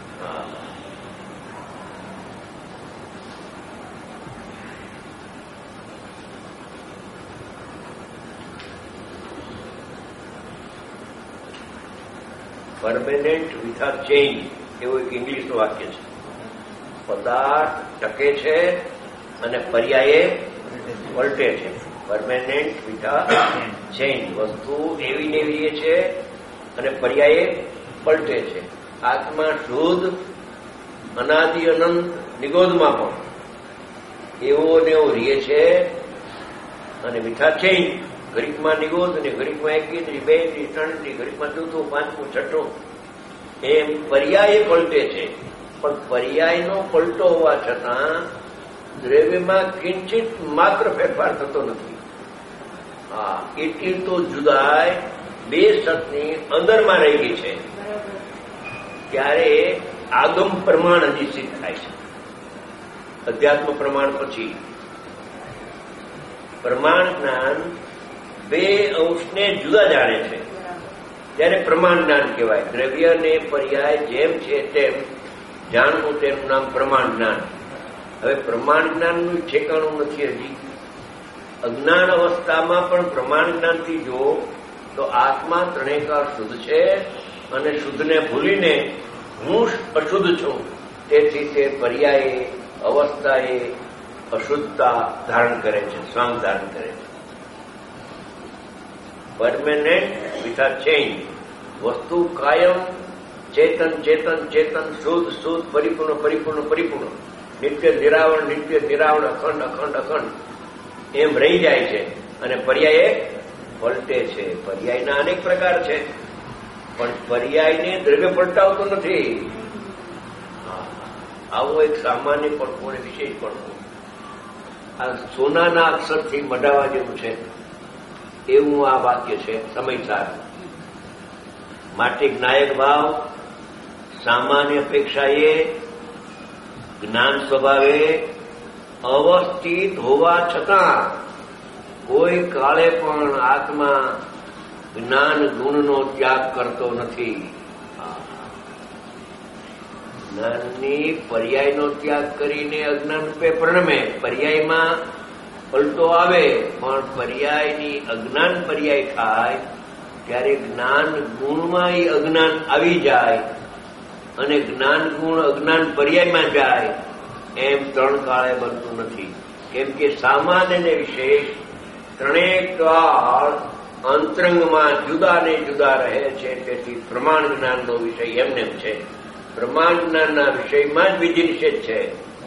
પરમેનન્ટ વિથઆઉટ ચેન્જ એવું એક ઇંગ્લિશનું વાક્ય છે. પદાર્થ ટકે છે અને પર્યાયે પલટે છે. પરમેનન્ટ વિથઆઉટ ચેન્જ વસ્તુ એવી ને એવી છે અને પર્યાયે પલટે છે. આત્મા શુદ્ધ અનાદિ અનંત નિગોદમાં પણ એવો ને એવો રીએ છે અને વિથઆઉટ ચેન્જ. ઘડીકમાં નિગોદ અને ઘડીકમાં એક બે ત્રણ ઘડીકમાં ચોથું પાંચમું છઠ્ઠું એમ પર્યાય પલટે છે. પણ પર્યાયનો પલટો હોવા છતાં દ્રવ્યમાં કિંચિત માત્ર ફેરફાર થતો નથી. હા, એટલી તો જુદાઈ બે સતની અંદરમાં રહી ગઈ છે. ત્યારે આગમ પ્રમાણ હજી સિદ્ધ થાય છે. અધ્યાત્મ પ્રમાણ પછી પ્રમાણ જ્ઞાન બે અંશને જુદા જાણે છે ત્યારે પ્રમાણ જ્ઞાન કહેવાય. દ્રવ્ય ને પર્યાય જેમ છે તેમ જાણવું તેનું નામ પ્રમાણ જ્ઞાન. હવે પ્રમાણ જ્ઞાનનું ઠેકાણું નથી હજી. અજ્ઞાન અવસ્થામાં પણ પ્રમાણ જ્ઞાનથી જો તો આત્મા ત્રણેયકાર શુદ્ધ છે અને શુદ્ધને ભૂલીને હું અશુદ્ધ છું, તેથી તે પર્યાયે અવસ્થાએ અશુદ્ધતા ધારણ કરે છે, સ્વાંગ ધારણ કરે છે. પરમેનન્ટ વિથઆઉટ ચેન્જ વસ્તુ કાયમ ચેતન ચેતન ચેતન શુદ્ધ શુદ્ધ પરિપૂર્ણ પરિપૂર્ણ પરિપૂર્ણ નિત્ય નિરાવરણ નિત્ય નિરાવરણ અખંડ અખંડ અખંડ એમ રહી જાય છે અને પર્યાયે પલટે છે. પર્યાયના અનેક પ્રકાર છે પણ પર્યાયને દ્રવ્ય પલટાવતો નથી. આવો એક સામાન્ય પડખું અને વિશેષ પડખું આ સોનાના અક્ષરથી મઢાવા જેવું છે એવું આ વાક્ય છે સમયસાર. માટે નાયક ભાવ સામાન્ય અપેક્ષાએ જ્ઞાન સ્વભાવે અવસ્થિત હોવા છતાં કોઈ કાળે પણ આત્મા જ્ઞાન ગુણનો ત્યાગ કરતો નથી. જ્ઞાનની પર્યાયનો ત્યાગ કરીને અજ્ઞાન રૂપે પરિણમે. પર્યાયમાં પલટો આવે, પણ પર્યાયની અજ્ઞાન પર્યાય થાય ત્યારે જ્ઞાન ગુણમાં અજ્ઞાન આવી જાય અને જ્ઞાન ગુણ અજ્ઞાન પર્યાયમાં જાય. એમ ત્રણ કાળે બનતું નથી. કેમ કે સામાન્ય ને વિશેષ ત્રણેય કાળ અંતરંગમાં જુદા ને જુદા રહે છે. તેથી પ્રમાણ જ્ઞાનનો વિષય એમને છે. પ્રમાણ જ્ઞાનના વિષયમાં જ વિધિ નિષેધ છે.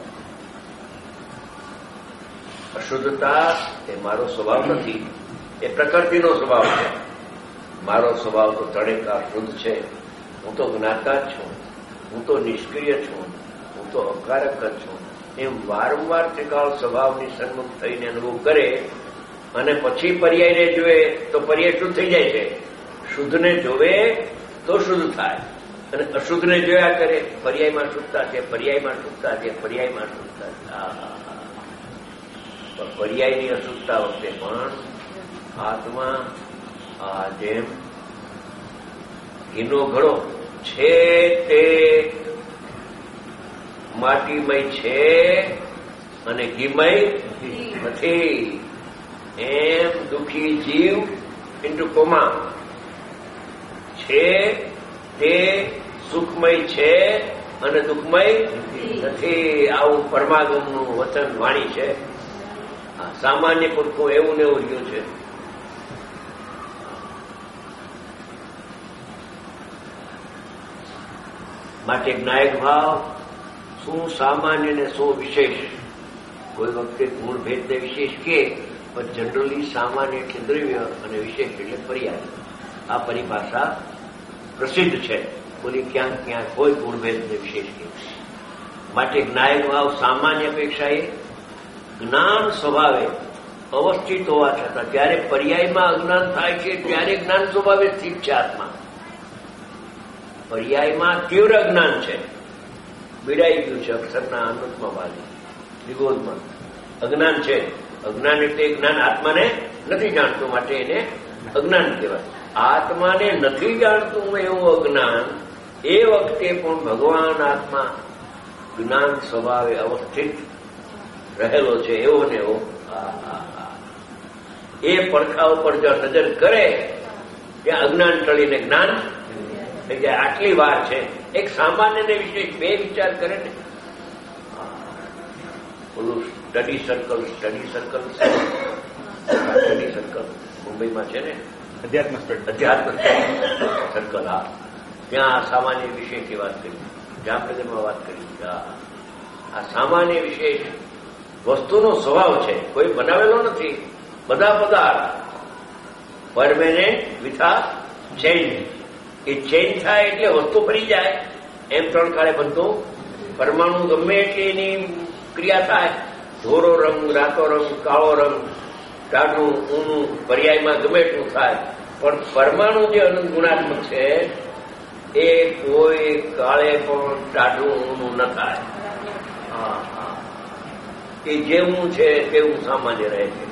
અશુદ્ધતા એ મારો સ્વભાવ નથી, એ પ્રકૃતિનો સ્વભાવ છે. મારો સ્વભાવ તો ત્રણેય શુદ્ધ છે. હું તો જ્ઞાતા જ છું, હું તો નિષ્ક્રિય છું, હું તો અકારક જ છું. એમ વારંવાર ત્રિકાળ સ્વભાવની સન્મુખ થઈને અનુભવ કરે અને પછી પર્યાયને જોવે તો પર્યાય શુદ્ધ થઈ જાય છે. શુદ્ધને જોવે તો શુદ્ધ થાય અને અશુદ્ધને જોયા કરે પર્યાયમાં શુદ્ધતા છે, પર્યાયમાં શુદ્ધતા છે, પર્યાયમાં શુદ્ધતા છે. પર્યાયની અશુદ્ધતા વખતે પણ આત્મા આ જેમ ઘીનો ઘડો છે તે માટીમય છે અને ઘીમય નથી. એમ દુઃખી જીવ ઇન્ટુ કોમા છે તે સુખમય છે અને દુઃખમય નથી. આવું પરમાગમનું વચન વાણી છે. સામાન્ય પુરખું એવું ને એવું રહ્યું છે. માટે જ્ઞાયક ભાવ શું સામાન્ય ને શું વિશેષ. કોઈ વખતે ગુણ ભેદ ને વિશેષ કે પણ જનરલી સામાન્ય એટલે દ્રવ્ય અને વિશેષ એટલે પર્યાય. આ પરિભાષા પ્રસિદ્ધ છે. બોલી ક્યાંક ક્યાંક કોઈ ગુણભેદ ને વિશેષ કે. માટે જ્ઞાયક ભાવ સામાન્ય અપેક્ષાએ જ્ઞાન સ્વભાવે અવસ્થિત હોવા છતાં જ્યારે પર્યાયમાં અજ્ઞાન થાય છે ત્યારે જ્ઞાન સ્વભાવે સ્થિત છે. આત્મા પર્યાયમાં તીવ્ર જ્ઞાન છે, બીડાઈ ગયું છે અક્ષરના અનંતમાં ભાગે નિગોદમાં અજ્ઞાન છે. અજ્ઞાન એટલે જ્ઞાન આત્માને નથી જાણતું, માટે એને અજ્ઞાન કહેવાય. આત્માને નથી જાણતું એવું અજ્ઞાન એ વખતે પણ ભગવાન આત્મા જ્ઞાન સ્વભાવે અવસ્થિત રહેલો છે એવો ને એવો. એ પડખા ઉપર જો નજર કરે ત્યાં અજ્ઞાન ટળીને જ્ઞાન થઈ જાય. આટલી વાર છે. એક સામાન્ય ને વિશેષ બે વિચાર કરે ને. ઓલું study circle study circle study circle મુંબઈમાં છે ને, અધ્યાત્મ અધ્યાત્મ સર્કલ. હા, ત્યાં સામાન્ય વિશેષની વાત કરી, જામનગરમાં વાત કરી. આ સામાન્ય વિશેષ વસ્તુનો સ્વભાવ છે, કોઈ બનાવેલો નથી. બધા પદાર્થ પરમેનન્ટ વિથઆઉટ ચેન્જ. એ ચેન્જ થાય એટલે વસ્તુ ફરી જાય. એમ ત્રણ કાળે બનતું પરમાણુ ગમે એટલી એની ક્રિયા થાય, ધોરો રંગ, રાતો રંગ, કાળો રંગ, ટાઢું ઊનું પર્યાયમાં ગમે એટલું થાય, પણ પરમાણુ જે અનંત ગુણાત્મક છે એ કોઈ કાળે પણ ટાઢું ઊનું ન થાય. હા હા, એ જેવું છે તેવું સામાન્ય રહે છે.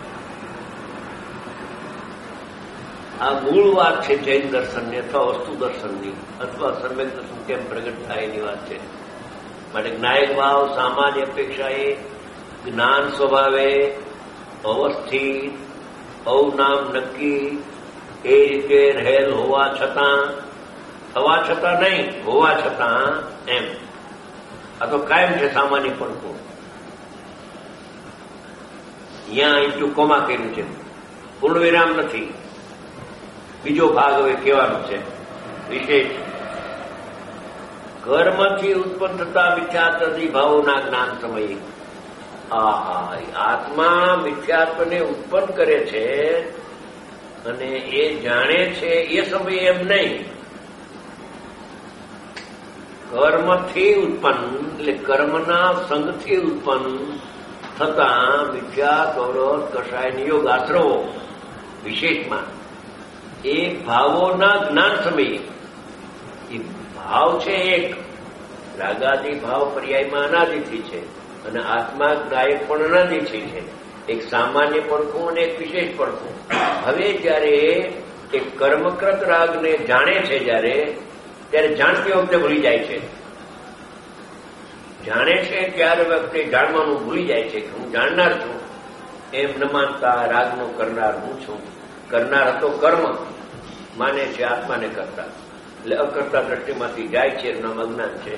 આ મૂળ વાત છે જૈન દર્શનની અથવા વસ્તુ દર્શનની અથવા સમ્યક દર્શન કેમ પ્રગટ થાય એની વાત છે. માટે જ્ઞાયક ભાવ સામાન્ય અપેક્ષાએ જ્ઞાન સ્વભાવે અવસ્થિત અવનામ નક્કી એ રીતે રહેલ હોવા છતાં, થવા છતાં નહીં, હોવા છતાં એમ. આ તો કાયમ છે સામાન્ય પડખું. અહીંયા ઇન્ટુ કોમા કર્યું છે, પૂર્ણ વિરામ નથી. બીજો ભાગ હવે કહેવાનો છે વિશેષ. કર્મથી ઉત્પન્ન થતા મિથ્યાત્વથી ભાવોના જ્ઞાન સમયે. આહા, આત્મા મિથ્યાત્વને ઉત્પન્ન કરે છે અને એ જાણે છે એ સમયે એમ નહીં. કર્મથી ઉત્પન્ન એટલે કર્મના સંગથી ઉત્પન્ન થતા મિથ્યાત્વ કષાય નિયોગ આશ્રવો વિશેષમાં એ ભાવોના જ્ઞાન સમયે. એ ભાવ છે એક, રાગાદી ભાવ પર્યાયમાં અનાદિથી છે અને આત્મા જ્ઞાયક પણ અનાદિથી છે. એક સામાન્ય પડખું અને એક વિશેષ પડખું. હવે જયારે એક કર્મકૃત રાગને જાણે છે જયારે ત્યારે જાણતી વખતે ભૂલી જાય છે. જાણે છે ત્યારે વખતે જાણવાનું ભૂલી જાય છે કે હું જાણનાર છું એમ ન માનતા રાગનો કરનાર હું છું. કરનાર હતો કર્મ માને છે આત્માને કરતા, એટલે અકર્તા દ્રષ્ટિમાંથી જાય છે એનું નામ અજ્ઞાન છે.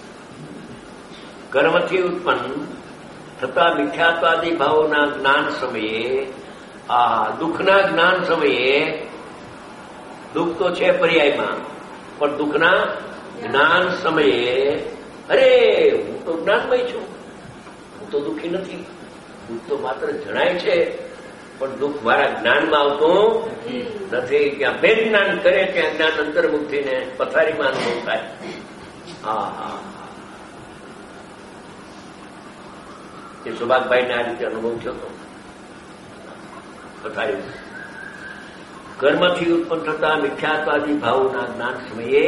કર્મથી ઉત્પન્ન થતા મિથ્યાત્વાદી ભાવોના જ્ઞાન સમયે, આ દુઃખના જ્ઞાન સમયે, દુઃખ તો છે પર્યાયમાં, પણ દુઃખના જ્ઞાન સમયે અરે હું તો જ્ઞાનમય છું, હું તો દુઃખી નથી. દુઃખ તો માત્ર જણાય છે પણ દુઃખ મારા જ્ઞાનમાં આવતું નથી. ત્યાં બે જ્ઞાન કરે ત્યાં જ્ઞાન અંતર્મુક્તિને પથારીમાં અનુભવ થાય. હા હા એ સુભાષભાઈને આ રીતે અનુભવ થયો હતો પથારી. કર્મથી ઉત્પન્ન થતા મિથ્યાત્વાદી ભાવોના જ્ઞાન સમયે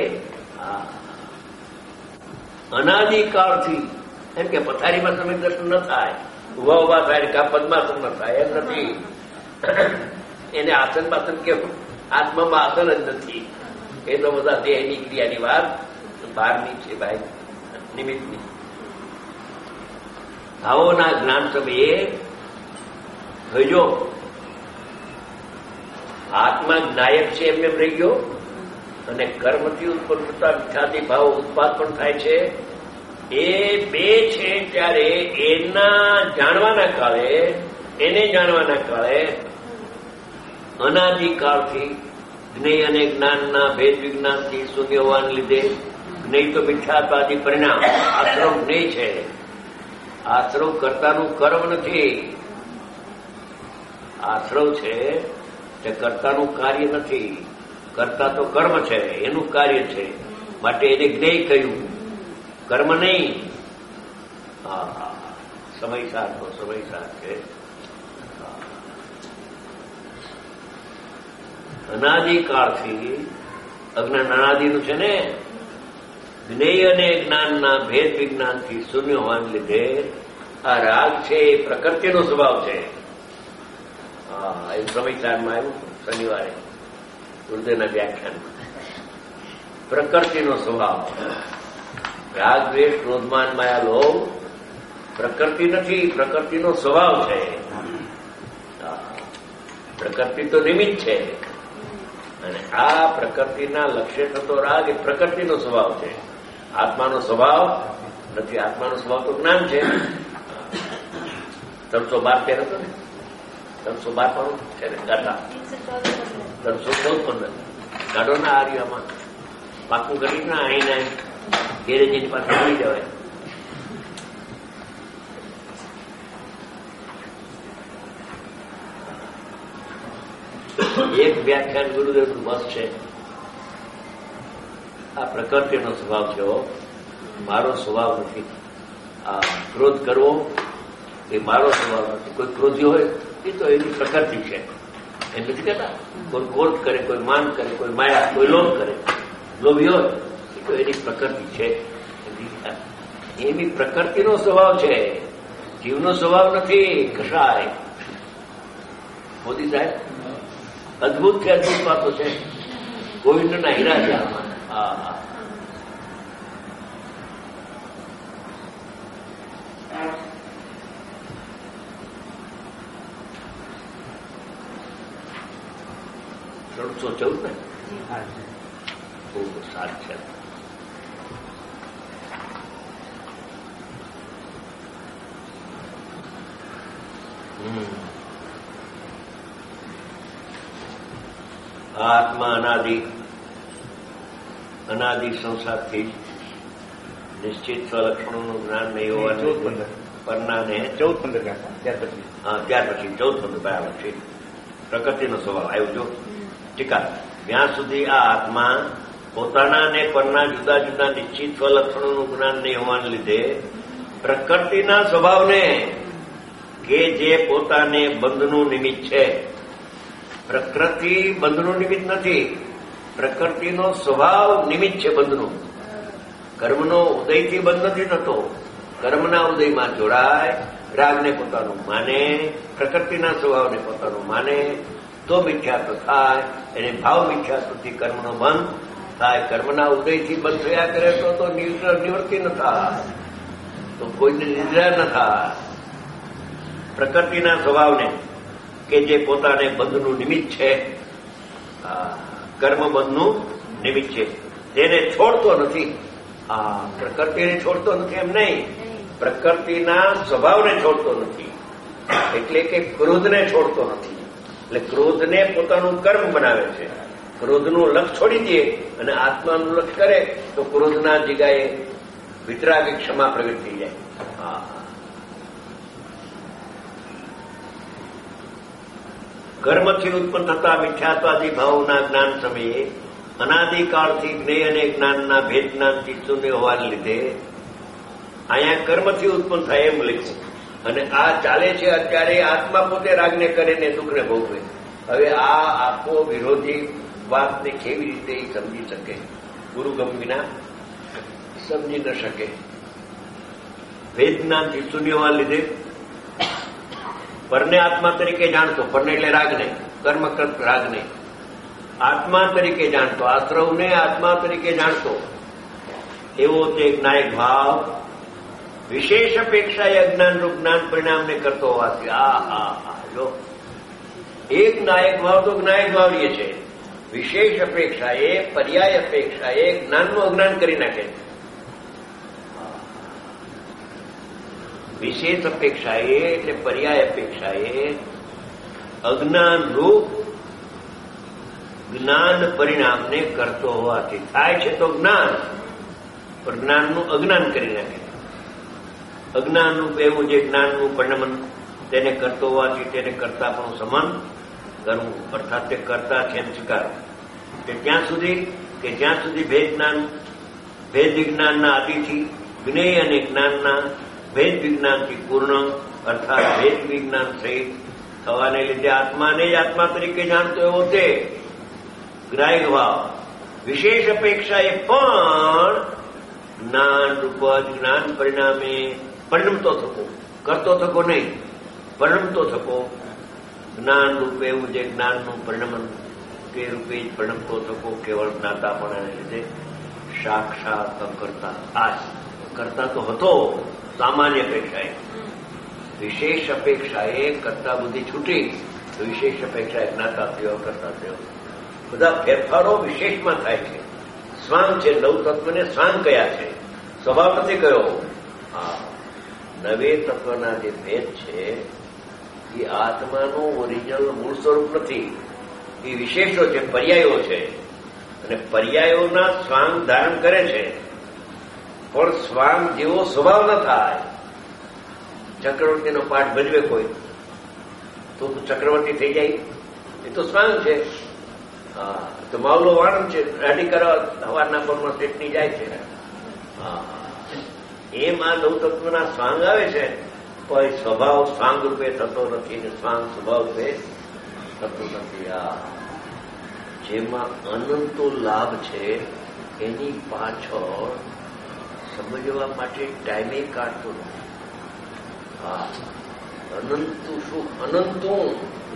અનાદિકાળથી, એમ કે પથારીમાં સમય દર્શન ન થાય, ઉભા ઉભા થાય કા પદ્માસન ન થાય એમ નથી. એને આસન બાસન કેવું, આત્મામાં આસન જ નથી. એ તો બધા દેહની ક્રિયાની વાત બહારની છે ભાઈ, નિમિત્તની. ભાવોના જ્ઞાન સમયે જોઈજો આત્મા નાયક છે એમ એમ રહી ગયો અને કર્મથી ઉત્પન્ન થતા મિથ્યાથી ભાવ ઉત્પાદ પણ થાય છે. એ બે છે ત્યારે એના જાણવાના કાળે, એને જાણવાના કાળે અનાદિકાળથી જ્ઞેય અને જ્ઞાનના ભેદ વિજ્ઞાનથી શૂન્ય હોવાને લીધે, જ્ઞેય તો મિથ્યાત્વાદી પરિણામ, આશ્રમ જ્ઞેય છે. આશ્રવ કર્તાનું કર્મ નથી, આશ્રવ છે તે કર્તાનું કાર્ય નથી. કર્તા તો કર્મ છે, એનું કાર્ય છે, માટે એને જ્ઞેય કહ્યું, કર્મ નહીં. હા હા સમય સાર તો સમય સાર છે. અનાદિકાળથી, અજ્ઞાન અનાદિનું છે ને, જ્ઞેય અને જ્ઞાનના ભેદ વિજ્ઞાનથી શૂન્ય હોવાને લીધે આ રાગ છે એ પ્રકૃતિનો સ્વભાવ છે. હા એ સમયસારમાં આવ્યું શનિવારે ગુરુદેવના વ્યાખ્યાનમાં. પ્રકૃતિનો સ્વભાવ, રાગ દ્વેષ ક્રોધમાન માયા લોભ પ્રકૃતિ નથી, પ્રકૃતિનો સ્વભાવ છે. પ્રકૃતિ તો નિમિત્ત છે અને આ પ્રકૃતિના લક્ષ્ય થતો રાગ એ પ્રકૃતિનો સ્વભાવ છે, આત્માનો સ્વભાવ નથી. આત્માનો સ્વભાવ તો જ્ઞાન છે. ત્રણસો બાર તેર હતો ને, ત્રણસો બાર પણ છે ને ગાઢા, ત્રણસો ચૌદ પંદર ગાઢો ના આર્યમાં પાકું કરી ના અહીંના ગેરેજની પાસે મળી જવાય. એક વ્યાખ્યાન ગુરુદેવનું મસ્ત છે, આ પ્રકૃતિનો સ્વભાવ છે, મારો સ્વભાવ નથી. આ ક્રોધ કરવો એ મારો સ્વભાવ નથી. કોઈ ક્રોધી હોય એ તો એની પ્રકૃતિ છે, એમ નથી કહેતા. કોઈ ક્રોધ કરે, કોઈ માન કરે, કોઈ માયા, કોઈ લોભ કરે, લોભી હોય એ તો એની પ્રકૃતિ છે. એની પ્રકૃતિનો સ્વભાવ છે, જીવનો સ્વભાવ નથી. કશાય મોદી સાહેબ અદભુત કે અદભુત વાતો છે, ગોવિંદના હીરા છે આમાં. હા હા ત્રણસો ચૌદ ને સાત છે. આત્મા અનાદિ, અનાદિ સંસારથી નિશ્ચિત સ્વલક્ષણોનું જ્ઞાન નહીં હોવાનું પરનાને ચૌદ પંદર હા ત્યાર પછી ચૌદ પંદર બરાબર છે. પ્રકૃતિનો સ્વભાવ આવ્યો જો ટીકા. જ્યાં સુધી આ આત્મા પોતાના ને પરના જુદા જુદા નિશ્ચિત સ્વલક્ષણોનું જ્ઞાન નહીં હોવાને લીધે પ્રકૃતિના સ્વભાવને કે જે પોતાને બંધનું નિમિત્ત છે, પ્રકૃતિ બંધનું નિમિત્ત નથી, પ્રકૃતિનો સ્વભાવ નિમિત્ત છે બંધનું. કર્મનો ઉદયથી બંધ નથી થતો, કર્મના ઉદયમાં જોડાય રાગને પોતાનું માને, પ્રકૃતિના સ્વભાવને પોતાનું માને તો મિથ્યાત્વ થાય. એને ભાવ મિથ્યાત્વથી કર્મનો બંધ થાય. કર્મના ઉદયથી બંધ થયા કરે તો તો નિવૃત્તિ ન થાય, તો કોઈને નિદ્રા ન થાય. પ્રકૃતિના સ્વભાવને કે જે પોતાને બંધનું નિમિત્ત છે, કર્મ બંધનું નિમિત્ત છે, તેને છોડતો નથી. આ પ્રકૃતિને છોડતો નથી એમ નહીં, પ્રકૃતિના સ્વભાવને છોડતો નથી, એટલે કે ક્રોધને છોડતો નથી. એટલે ક્રોધને પોતાનું કર્મ બનાવે છે. ક્રોધનું લક્ષ છોડી દે અને આત્માનું લક્ષ કરે તો ક્રોધના જગ્યાએ વિતરાગી ક્ષમા પ્રગટ થઈ જાય. હા, કર્મથી ઉત્પન્ન થતા મિથ્યાત્વાદી ભાવોના જ્ઞાન સમયે અનાદિકાળથી જ્ઞેય અને જ્ઞાનના ભેદ જ્ઞાનથી શૂન્ય હોવાને લીધે અહીંયા કર્મથી ઉત્પન્ન થાય એમ લખ્યું. અને આ ચાલે છે અત્યારે આત્મા પોતે રાગને કરે ને દુઃખને ભોગવે. હવે આ આખો વિરોધી વાતને કેવી રીતે સમજી શકે? ગુરુગમ વિના સમજી ન શકે. ભેદ જ્ઞાનથી શૂન્ય હોવાને લીધે પરને આત્મા તરીકે જાણતો, પરને એટલે રાગને, કર્મકૃત રાગને આત્મા તરીકે જાણતો, આશ્રવને આત્મા તરીકે જાણતો એવો તે જ્ઞાયક ભાવ વિશેષ અપેક્ષા એ અજ્ઞાનરૂપ જ્ઞાન પરિણામને કરતો હોવાથી આ હા હા જો એક નાયક ભાવ તો જ્ઞાયક ભાવ એ છે. વિશેષ અપેક્ષા એ પર્યાય અપેક્ષા એ જ્ઞાનનું અજ્ઞાન કરી નાખે. વિશેષ અપેક્ષા એ એટલે પર્યાય અપેક્ષા એ અજ્ઞાન રૂપ જ્ઞાન પરિણામને કરતો હોવાથી થાય છે તો જ્ઞાન, પણ જ્ઞાનનું અજ્ઞાન કરી નાખે. અજ્ઞાન રૂપ એવું જે જ્ઞાનનું પરિણમન તેને કરતો હોવાથી તેને કરતા પણ સમાન કરવું, અર્થાત તે કરતા છે એમ સ્વીકારવું. કે ત્યાં સુધી કે જ્યાં સુધી ભેદ જ્ઞાન ભેદ વિજ્ઞાનના આદિથી જ્ઞેય અને જ્ઞાનના ભેદ વિજ્ઞાનથી પૂર્ણ અર્થાત ભેદ વિજ્ઞાન સહિત થવાને લીધે આત્માને જ આત્મા તરીકે જાણતો એવો તે ગ્રાહ્ય ભાવ વિશેષ અપેક્ષા એ પણ જ્ઞાન રૂપ જ્ઞાન પરિણામે પરિણમતો થકો, કરતો થકો નહીં, પરિણમતો થકો. જ્ઞાન રૂપે એવું જે જ્ઞાનનું પરિણમન કે રૂપે જ પરિણમતો થકો કેવળ જ્ઞાતાપણાને લીધે સાક્ષાત કરતા આ કરતા તો હતો સામાન્ય અપેક્ષાએ. વિશેષ અપેક્ષાએ કરતા બુદ્ધિ છૂટી તો વિશેષ અપેક્ષાએ જ્ઞાતા થયો, કરતા થયો. બધા ફેરફારો વિશેષમાં થાય છે. સ્વાંગ છે, નવ તત્વને સ્વાંગ કયા છે, સ્વભાવ નથી કયો. હા, નવે તત્વના જે ભેદ છે એ આત્માનું ઓરિજિનલ મૂળ સ્વરૂપ નથી, એ વિશેષો છે, પર્યાયો છે. અને પર્યાયોના સ્વાંગ ધારણ કરે છે, પણ સ્વાંગ જેવો સ્વભાવ ન થાય. ચક્રવર્તીનો પાઠ ભજવે કોઈ તો ચક્રવર્તી થઈ જાય, એ તો સ્વાંગ છે. હા, તો માવલો વાણંદ છે, દાઢી કરવા હવારના પરમાં સ્ટેટની જાય છે. હા, એમ આ નવતત્વના સ્વાંગ આવે છે, પણ સ્વભાવ સ્વાંગ રૂપે થતો નથી ને સ્વાંગ સ્વભાવ રૂપે થતો નથી. આ જેમાં અનંતો લાભ છે એની પાછળ સમજવા માટે ટાઈમે કાઢતો નથી. હા, અનંતું શું અનંતું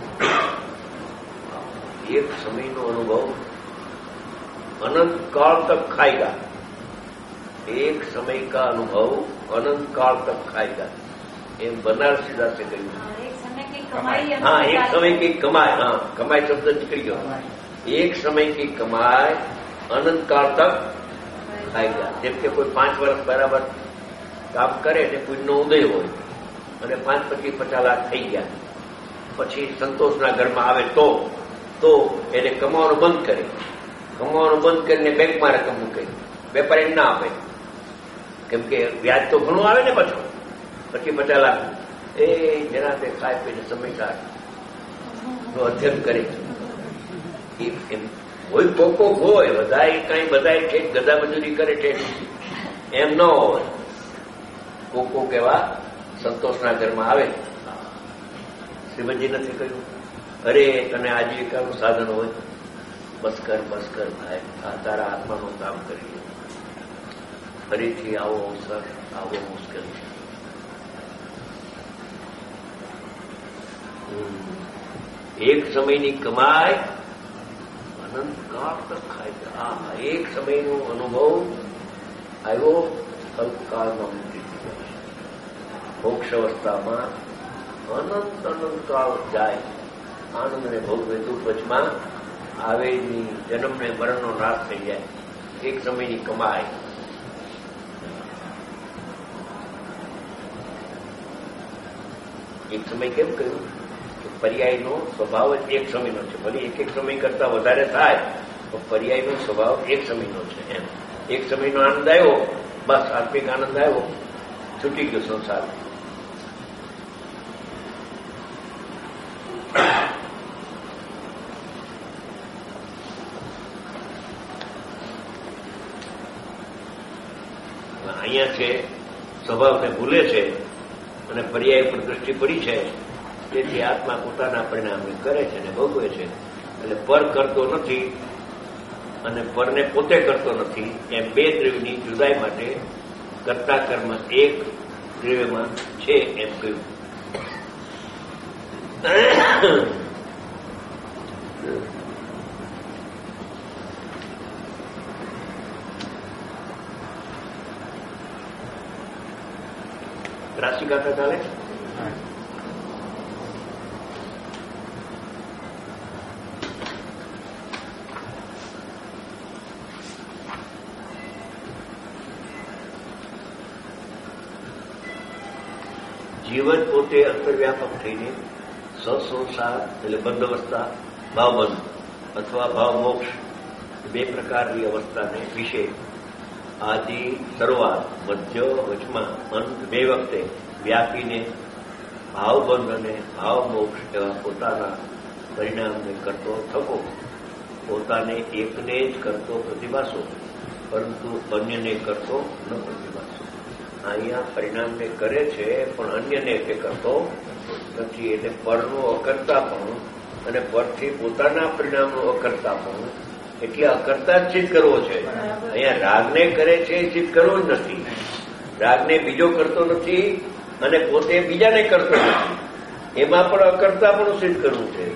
એક સમયનો અનુભવ અનંત કાળ તક ખાएगा. एक समय का अनुभव अनंत काल तक खाएगा. एम बनारसी दासे કહ્યું. हाँ, एक समय की कमाई, हाँ कमाई शब्द निकल गयो. एक समय की कमाई अनंत काल तक ખાएगा. જેમ કે કોઈ પાંચ વર્ષ બરાબર કામ કરે ને કોઈનો ઉદય હોય અને પાંચ પછી પચાસ લાખ થઈ ગયા, પછી સંતોષના ઘરમાં આવે તો તો એને કમાવાનું બંધ કરે. કમાવાનું બંધ કરીને બેંકમાં રકમ મૂકે, વેપારી ના આપે, કેમ કે વ્યાજ તો ઘણું આવે ને પાછું. પછી પચાસ લાખ એ જેના તે ખાય પીને સમય કાઢ અધ્યયન કરે. હોય કોકો હોય, બધા કઈ બધા છે ગધા મજૂરી કરે છે એમ ન હોય. કોકો કેવા સંતોષના ઘરમાં આવે. શ્રીમદજી નથી કહ્યું, અરે તને આજીવિકાનું સાધન હોય, બસ કર બસ કર ભાઈ, આ તારા આત્માનું કામ કરી, ફરીથી આવો અવસર આવો મુશ્કેલ છે. એક સમયની કમાઈ અનંતકાળ તક ખાય છે. આ એક સમયનો અનુભવ આવ્યો, અલ્પકાળમાં મૂકી દીધો છે. મોક્ષ અવસ્થામાં અનંત અનંતકાળ જાય, આનંદને ભોગવે તો વચમાં આવે નહીં, જન્મને મરણનો નાશ થઈ જાય. એક સમયની કમાઈ. એક સમય કેમ કહ્યું કે પર્યાયનો સ્વભાવ જ એક સમયનો છે. ભલે એક એક સમય કરતા વધારે થાય તો પર્યાયનો સ્વભાવ એક સમયનો છે. એમ એક સમયનો આનંદ આવ્યો, બસ આત્મિક આનંદ આવ્યો, છૂટી ગયો સંસાર. અહીંયા છે સ્વભાવને ભૂલે છે અને પર્યાય પર દ્રષ્ટિ પડી છે, તેથી આત્મા પોતાના પરિણામે કરે છે અને ભોગવે છે. એટલે પર કરતો નથી અને પરને પોતે કરતો નથી. એમ બે દ્રવ્યની જુદાઈ માટે કર્તા કર્મ એક દ્રવ્યમાં છે એમ કહ્યું. રાશિ ગાથા ચાલે. જીવન પોતે અંતર્વ્યાપક થઈને સસંસાર એટલે બંધ અવસ્થા, ભાવબંધ અથવા ભાવ મોક્ષ બે પ્રકારની અવસ્થાને વિશે આદિ, શરૂઆત, મધ્ય, વચમાં, અંત બે વખતે વ્યાપીને ભાવબંધ અને ભાવ મોક્ષ એવા પોતાના પરિણામને કરતો થકો, પોતાને એકને જ કરતો પ્રતિભાસો, પરંતુ અન્યને કરતો ન પ્રતિભાસો. અહીંયા પરિણામને કરે છે પણ અન્યને તે કરતો નથી. એટલે પરનું અકર્તા પણ અને પરથી પોતાના પરિણામનું અકર્તા પણ, એટલે અકર્તા જ સિદ્ધ કરવો છે. અહીંયા રાગને કરે છે એ સિદ્ધ કરવો જ નથી. રાગને બીજો કરતો નથી અને પોતે બીજાને કરતો નથી. એમાં પણ અકર્તા પણ સિદ્ધ કરવું છે.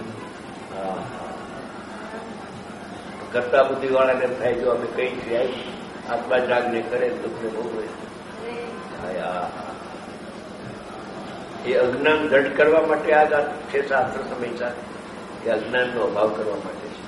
કરતા બુદ્ધિવાળાને થાય જો અમે કઈ છીએ આત્મા જ રાગને કરે દુઃખને ભોગવે. એ અજ્ઞાન દઢ કરવા માટે આ છે શાસ્ત્ર સમયસર, એ અજ્ઞાનનો અભાવ કરવા માટે છે.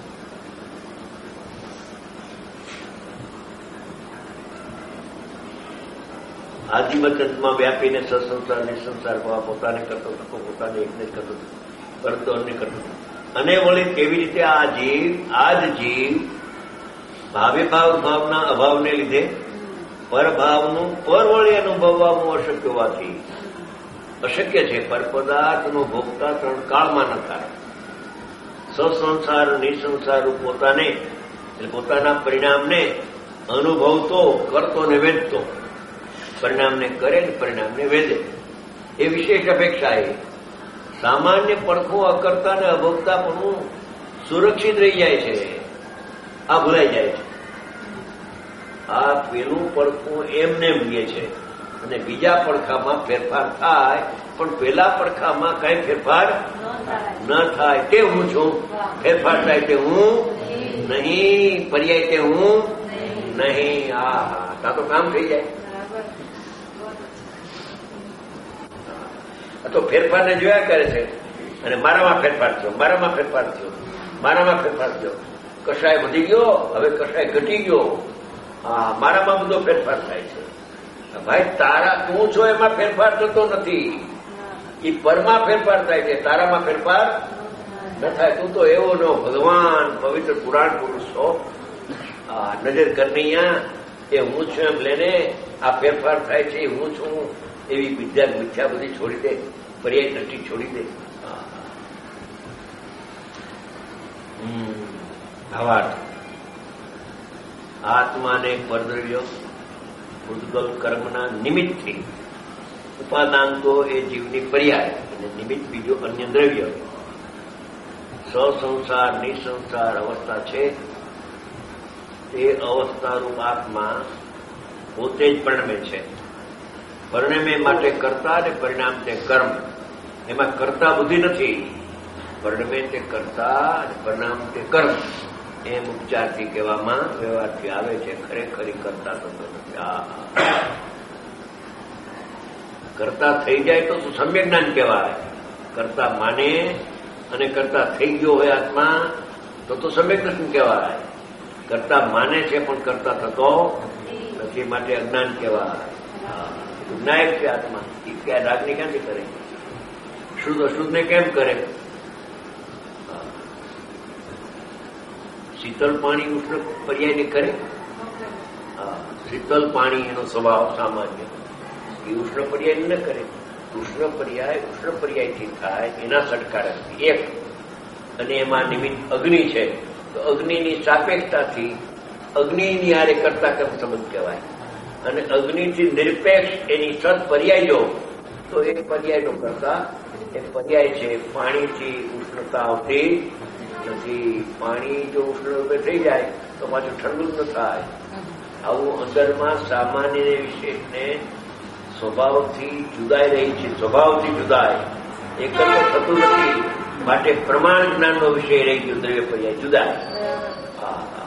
આદિમચંદમાં વ્યાપીને સસંસાર નિસંસાર હોવા પોતાને કરતો થકો, પોતાને એકને જ કરતો કરતો અન્ય કરતો. અને વળી કેવી રીતે આ જીવ આ જ જીવ ભાવે ભાવ ભાવના અભાવને લીધે પરભાવનું પર વળી અનુભવવાનું અશક્ય હોવાથી, અશક્ય છે પર પદાર્થનો ભોગતા ત્રણ કાળમાં ન થાય. સસંસાર નિસંસાર પોતાને એટલે પોતાના પરિણામને અનુભવતો, કરતો ને વેદતો, પરિણામને કરે ને પરિણામને વેદે, એ વિશેષ અપેક્ષા. એ સામાન્ય પડખું અકર્તા ને અભોગતા પણ સુરક્ષિત રહી જાય છે, આ ભૂલાઈ જાય છે. આ પેલું પડખું એમને રહીએ છે અને બીજા પડખામાં ફેરફાર થાય, પણ પેલા પડખામાં કઈ ફેરફાર ન થાય. તે હું છું, ફેરફાર થાય તે હું નહીં, પર્યાય તે હું નહીં. આ તા તો કામ થઈ જાય. તો ફેરફારને જોયા કરે છે અને મારામાં ફેરફાર થયો, મારામાં ફેરફાર થયો, મારામાં ફેરફાર થયો. કશાય વધી ગયો, હવે કશાય ઘટી ગયો. હા, મારામાં બધો ફેરફાર થાય છે. ભાઈ તારા તું છો એમાં ફેરફાર થતો નથી, એ પરમાં ફેરફાર થાય છે, તારામાં ફેરફાર ન થાય. તું તો એવો નો ભગવાન પવિત્ર પુરાણ પુરુષ છો. નજર કરનૈયા એ હું છું એમ લેને આ ફેરફાર થાય છે, હું છું એવી વિદ્યા મિથ્યા બધી છોડી દે, પર્યાય દ્રષ્ટિ છોડી દે. ભાવાર્થ આત્માને પરદ્રવ્ય ઉદ્ગલ કર્મના નિમિત્તથી ઉપાદાંતો એ જીવની પર્યાય અને નિમિત્ત બીજો અન્ય દ્રવ્ય સસંસાર નિસંસાર અવસ્થા છે. તે અવસ્થારૂપ આત્મા પોતે જ પરિણમે છે. પરિણમે માટે કરતા અને પરિણામ તે કર્મ. એમાં કર્તા બુદ્ધિ નથી. પરિણમે તે કર્તા અને પરિણામ તે કર્મ એમ ઉપચારથી કહેવામાં વ્યવહારથી આવે છે. ખરેખરી કરતા થતો નથી. આ કરતા થઈ જાય તો સમ્યક જ્ઞાન કહેવાય. કરતા માને અને કરતા થઈ ગયો હોય આત્મા તો તો સમ્યક દર્શન કહેવાય. કરતા માને છે પણ કરતા થતો નથી, માટે અજ્ઞાન કહેવાય. વિનાયક છે આત્મા. એ ક્યાં રાગની ક્યાંથી કરે? શુદ્ધ અશુદ્ધને કેમ કરે? શીતળ પાણી ઉષ્ણ પર્યાયને કરે? શીતળ પાણી એનો સ્વભાવ સામાન્ય, એ ઉષ્ણ પર્યાય ન કરે. ઉષ્ણ પર્યાય ઉષ્ણ પર્યાયથી થાય એના સટકારકથી એક, અને એમાં નિમિત્ત અગ્નિ છે તો અગ્નિની સાપેક્ષતાથી અગ્નિની હારે કરતા કર્મ સંબંધ કહેવાય. અને અગ્નિથી નિરપેક્ષ એની સત પર્યાય જો તો એ પર્યાયનો કરતા એ પર્યાય છે. પાણીથી ઉષ્ણતા આવતી નથી. પાણી જો ઉષ્ણ રૂપે થઈ જાય તો પાછું ઠંડુ ન થાય. આવું અંદરમાં સામાન્ય વિશેષને સ્વભાવથી જુદાઈ રહી છે. સ્વભાવથી જુદાય એક તો થતું નથી, માટે પ્રમાણ જ્ઞાનનો વિષય રહી ગયો. દ્રવ્ય પર્યાય જુદાય. હા હા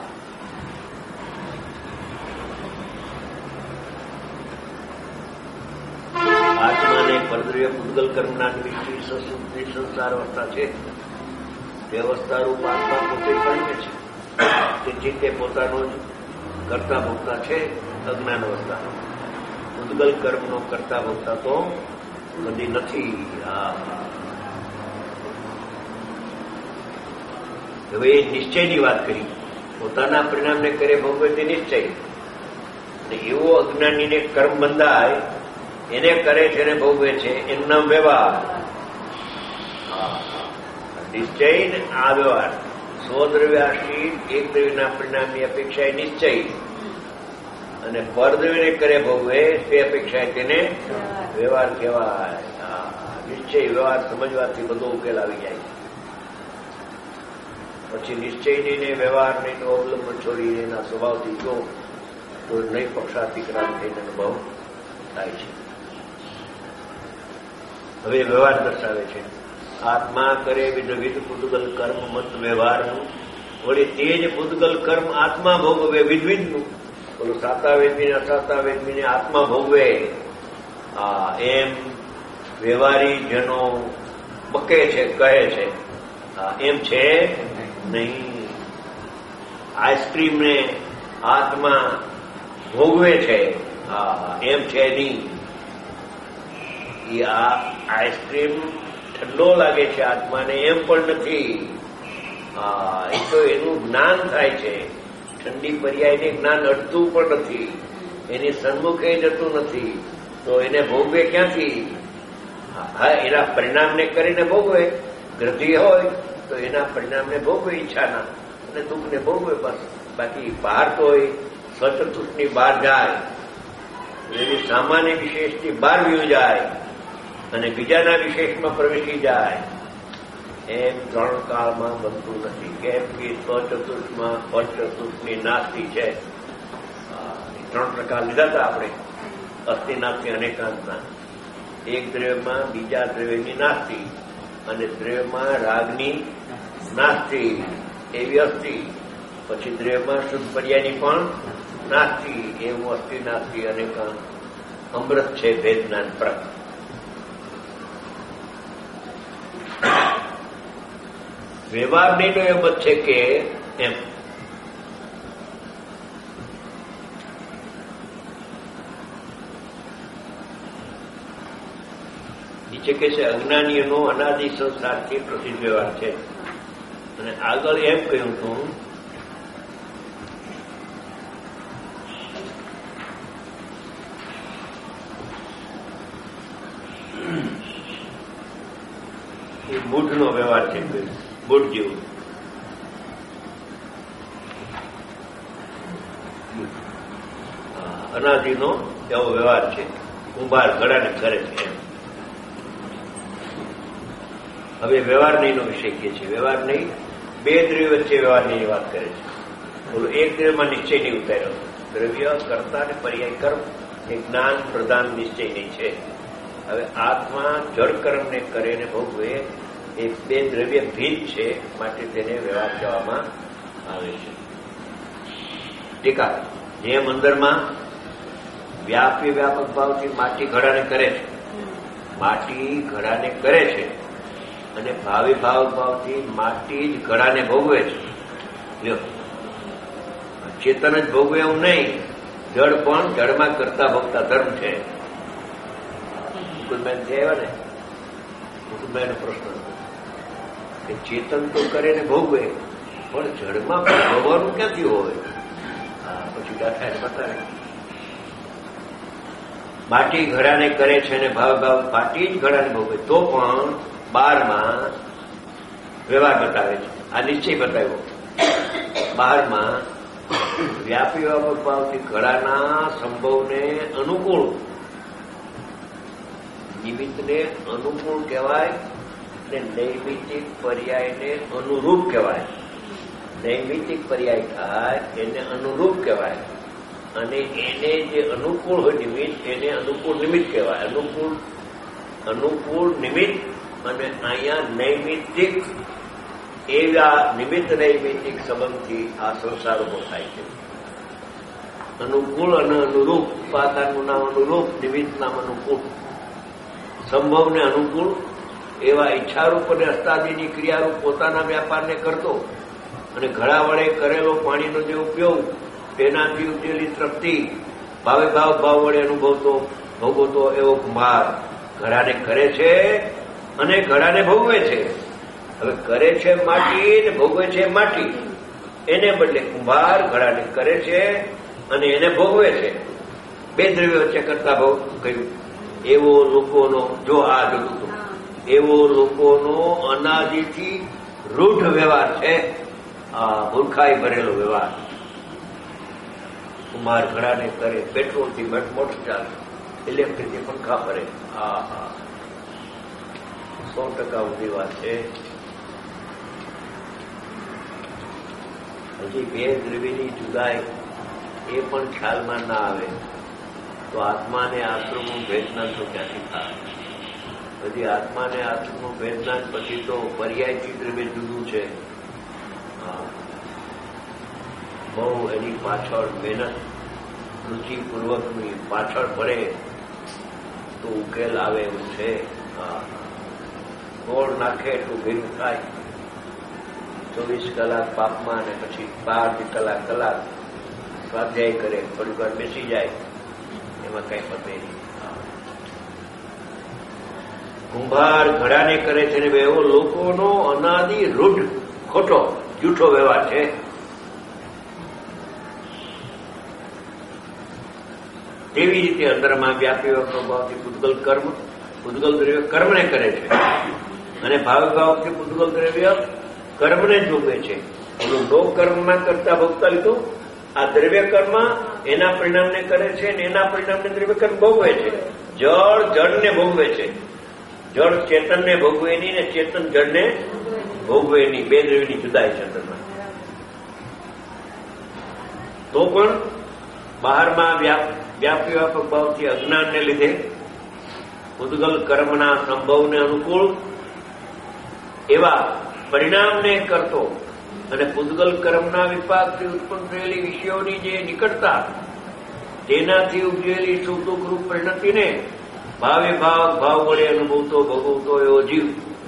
આત્માને પરદ્રવ્ય પૂતગલ કર્મના નિમિત્તની સસુદ્ધિ સંસાર અવસ્થા છે. તે અવસ્થા રૂપ આત્મા પોતે પરિણે છે. તેથી તે પોતાનો જ કરતા ભોગતા છે. અજ્ઞાન અવસ્થા પૂતગલ કર્મનો કરતા ભોગતા તો કદી નથી. હવે એ નિશ્ચયની વાત કરી. પોતાના પરિણામને કરે ભોગવે તે નિશ્ચય. અને એવો અજ્ઞાનીને કર્મ બંધાય એને કરે છે ને ભોગવે છે એનું નામ વ્યવહાર. નિશ્ચય ને આ વ્યવહાર. સ્વદ્રવ્યાશ્રિત એક દ્રવ્યના પરિણામની અપેક્ષા નિશ્ચય, અને પરદ્રવ્યને કરે ભોગવે તે અપેક્ષા તેને વ્યવહાર કહેવાય. નિશ્ચય વ્યવહાર સમજવાથી બધો ઉકેલ આવી જાય. પછી નિશ્ચયની ને વ્યવહારને અવલંબન છોડીને એના સ્વભાવથી જો તો નહીં પક્ષાતિક્રાંત થઈને અનુભવ થાય છે. હવે વ્યવહાર દર્શાવે છે. આત્મા કરે વિધવિધ પૂતગલ કર્મ મત વ્યવહારનું, વળી તે જ પૂતગલ કર્મ આત્મા ભોગવે વિધવિધનું. બોલું સાતા વેદમીને અસાતા વેદમીને આત્મા ભોગવે એમ વ્યવહારી જનો બકે છે, કહે છે. એમ છે નહીં. આઈસ્ક્રીમને આત્મા ભોગવે છે એમ છે નહીં. એ આ આઈસ્ક્રીમ ઠંડો લાગે છે આત્માને એમ પણ નથી. એ તો એનું જ્ઞાન થાય છે. ઠંડી પર્યાયને જ્ઞાન અડતું પણ નથી, એની સન્મુખે જતું નથી. તો એને ભોગવે ક્યાંથી? હા, એના પરિણામને કરીને ભોગવે. ગ્રંથિ હોય તો એના પરિણામને ભોગવે, ઈચ્છાના, અને દુઃખને ભોગવે. બસ બાકી બહાર તો હોય સ્વચતુષ્ટની બહાર જાય, એની સામાન્ય વિશેષથી બહાર વ્યુ જાય અને બીજાના વિશેષમાં પ્રવેશી જાય. એમ ત્રણ કાળમાં બનતું નથી. કેમ કે સ્વચતુર્થમાં પંચચતુર્થની નાસ્તી છે. ત્રણ પ્રકાર લીધા હતા આપણે, અસ્થિનાસ્તી અનેકાંતના. એક દ્રવ્યમાં બીજા દ્રવ્યની નાસ્તી, અને દ્રવ્યમાં રાગની નાસ્તી એવી અસ્થિ. પછી દ્રવ્યમાં શુદ્ધ પર્યાયની પણ નાસ્તી, એવું અસ્થિ નાસ્તી અનેકાંત. અમૃત છે ભેદ જ્ઞાન પ્રક. વ્યવહારની તો એમ જ છે કે એમ નીચે કે છે અજ્ઞાનીઓનો અનાદિ સંસારથી પ્રસિદ્ધ વ્યવહાર છે. અને આગળ એમ કહ્યું હતું એ બુદ્ધનો વ્યવહાર છે. બુદ્ધ જેવું અનાદિનો એવો વ્યવહાર છે. કુંભાર ઘડાને કરે છે એમ. હવે વ્યવહાર નહીંનો વિષય કે છે. વ્યવહાર નહીં, બે દ્રવ્ય વચ્ચે વ્યવહારની વાત કરે છે. બોલો એક દ્રવ્યમાં નિશ્ચય નહીં ઉતાર્યો. દ્રવ્ય કર્તા અને પર્યાય કર્મ એ જ્ઞાન પ્રધાન નિશ્ચય નહીં છે. હવે આત્મા જળ કર્મને કરે ને ભોગવે એ બે દ્રવ્ય ભીત છે, માટે તેને વ્યવહાર કહેવામાં આવે છે. ટીકા જેમ અંદરમાં વ્યાપી વ્યાપક ભાવથી માટી ઘડાને કરે છે, માટી ઘડાને કરે છે, અને ભાવિ ભાવ ભાવથી માટી જ ઘડાને ભોગવે છે. લ્યો, ચેતન જ ભોગવે એવું નહીં, જળ પણ જળમાં કરતા ભોગતા ધર્મ છે. મુકુદબેન જે આવ્યા ને, મુકુદબેન નો પ્રશ્ન કે ચેતન તો કરે ને ભોગવે, પણ જળમાં ભોગવવાનું ક્યાંથી હોય? હા, પછી દાખલા બતાવે માટી ઘડાને કરે છે અને ભાવ ભાવ માટી જ ઘડાને ભોગવે, તો પણ બારમાં વ્યવહાર બતાવે છે. આ નિશ્ચય બતાવ્યો. બારમાં વ્યાપી વ્યાપક ભાવથી ઘડાના સંભવને અનુકૂળ, નિમિત્તને અનુકૂળ કહેવાય ને નૈમિતિક પર્યાયને અનુરૂપ કહેવાય. નૈમિતિક પર્યાય થાય એને અનુરૂપ કહેવાય, અને એને જે અનુકૂળ હોય નિમિત્ત એને અનુકૂળ નિમિત્ત કહેવાય. અનુકૂળ અનુકૂળ નિમિત્ત અને અહીંયા નૈમિતિક એવા નિમિત્ત નૈમિતિક સંબંધથી આ સંસાર ઉભો થાય છે. અનુકૂળ અને અનુરૂપ, ઉપાદાનનું નામ અનુરૂપ, નિમિત્ત નામ અનુકૂળ. સંભવને અનુકૂળ એવા ઈચ્છારૂપ અને અસ્તાદિની ક્રિયારૂપ પોતાના વ્યાપારને કરતો અને ઘડા વડે કરેલો પાણીનો જે ઉપયોગ તેનાથી ઉપજેલી તૃપ્તિ ભાવે ભાવ ભાવ વડે અનુભવતો ભોગવતો એવો કુંભાર ઘડાને કરે છે અને ઘડાને ભોગવે છે. હવે કરે છે માટી ને ભોગવે છે માટી, એને બદલે કુંભાર ઘડાને કરે છે અને એને ભોગવે છે. બે દ્રવ્ય વચ્ચે કરતા ભોગ કહ્યું. એવો લોકોનો, જો આ જોતું એવો લોકોનો અનાદિથી રૂઢ વ્યવહાર છે, આ મૂર્ખાઈ ભરેલો વ્યવહાર. કુમાર ઘડાને કરે, પેટ્રોલથી મોટર ચાલે, ઇલેક્ટ્રિકથી પંખા ભરે. હા હા, સો ટકા ઊંધી વાત છે. હજી બે દ્રવ્યની જુદાઈ એ પણ ખ્યાલમાં ના આવે તો આત્માને આત્મનું ભેદનાન તો ક્યાંથી થાય? હજી આત્માને આત્મનું ભેદનાન પછી તો પર્યાયથી દ્રવ્ય જુદું છે. બહુ એની પાછળ મહેનત રુચિપૂર્વકની પાછળ પડે તો ઉકેલ આવે એવું છે. ગોળ નાખે એટલું ભેગું થાય. ચોવીસ કલાક પાપમાં અને પછી બાર કલાક કલાક સ્વાધ્યાય કરે, થોડી વાર બેસી જાય, એમાં કઈ પતે નહીં. કુંભાર ઘડાને કરે છે ને એવો લોકોનો અનાદિ રૂઢ ખોટો જૂઠો વ્યવહાર છે. તેવી રીતે અંદરમાં વ્યાપી ભાવથી પૂતગલ કર્મ, પૂતગલ દ્રવ્ય કર્મને કરે છે અને ભાવ ભાવથી પૂતગલ દ્રવ્ય કર્મને જ ભોગવે છે. એનું લોક કર્મમાં કરતા ભોગતા લીધું, આ દ્રવ્ય કર્મ એના પરિણામને કરે છે અને એના પરિણામને દ્રવ્ય કર્મ ભોગવે છે. જળ જળને ભોગવે છે, જળ ચેતનને ભોગવે નહીં ને ચેતન જળને ભોગવે નહીં. બે દ્રવ્યની જુદાઈ છે અંદરમાં. તો પણ બહારમાં વ્યાપી વ્યાપક ભાવથી અજ્ઞાનને લીધે પૂતગલ કર્મના સંભવને અનુકૂળ એવા પરિણામને કરતો અને પૂતગલ કર્મના વિપાકથી ઉત્પન્ન થયેલી વિષયોની જે નિકટતા તેનાથી ઉપજેલી સુખ દુઃખરૂપ પરિણતિને ભાવે ભાવ ભાવ વડે અનુભવતો ભોગવતો એવો જીવ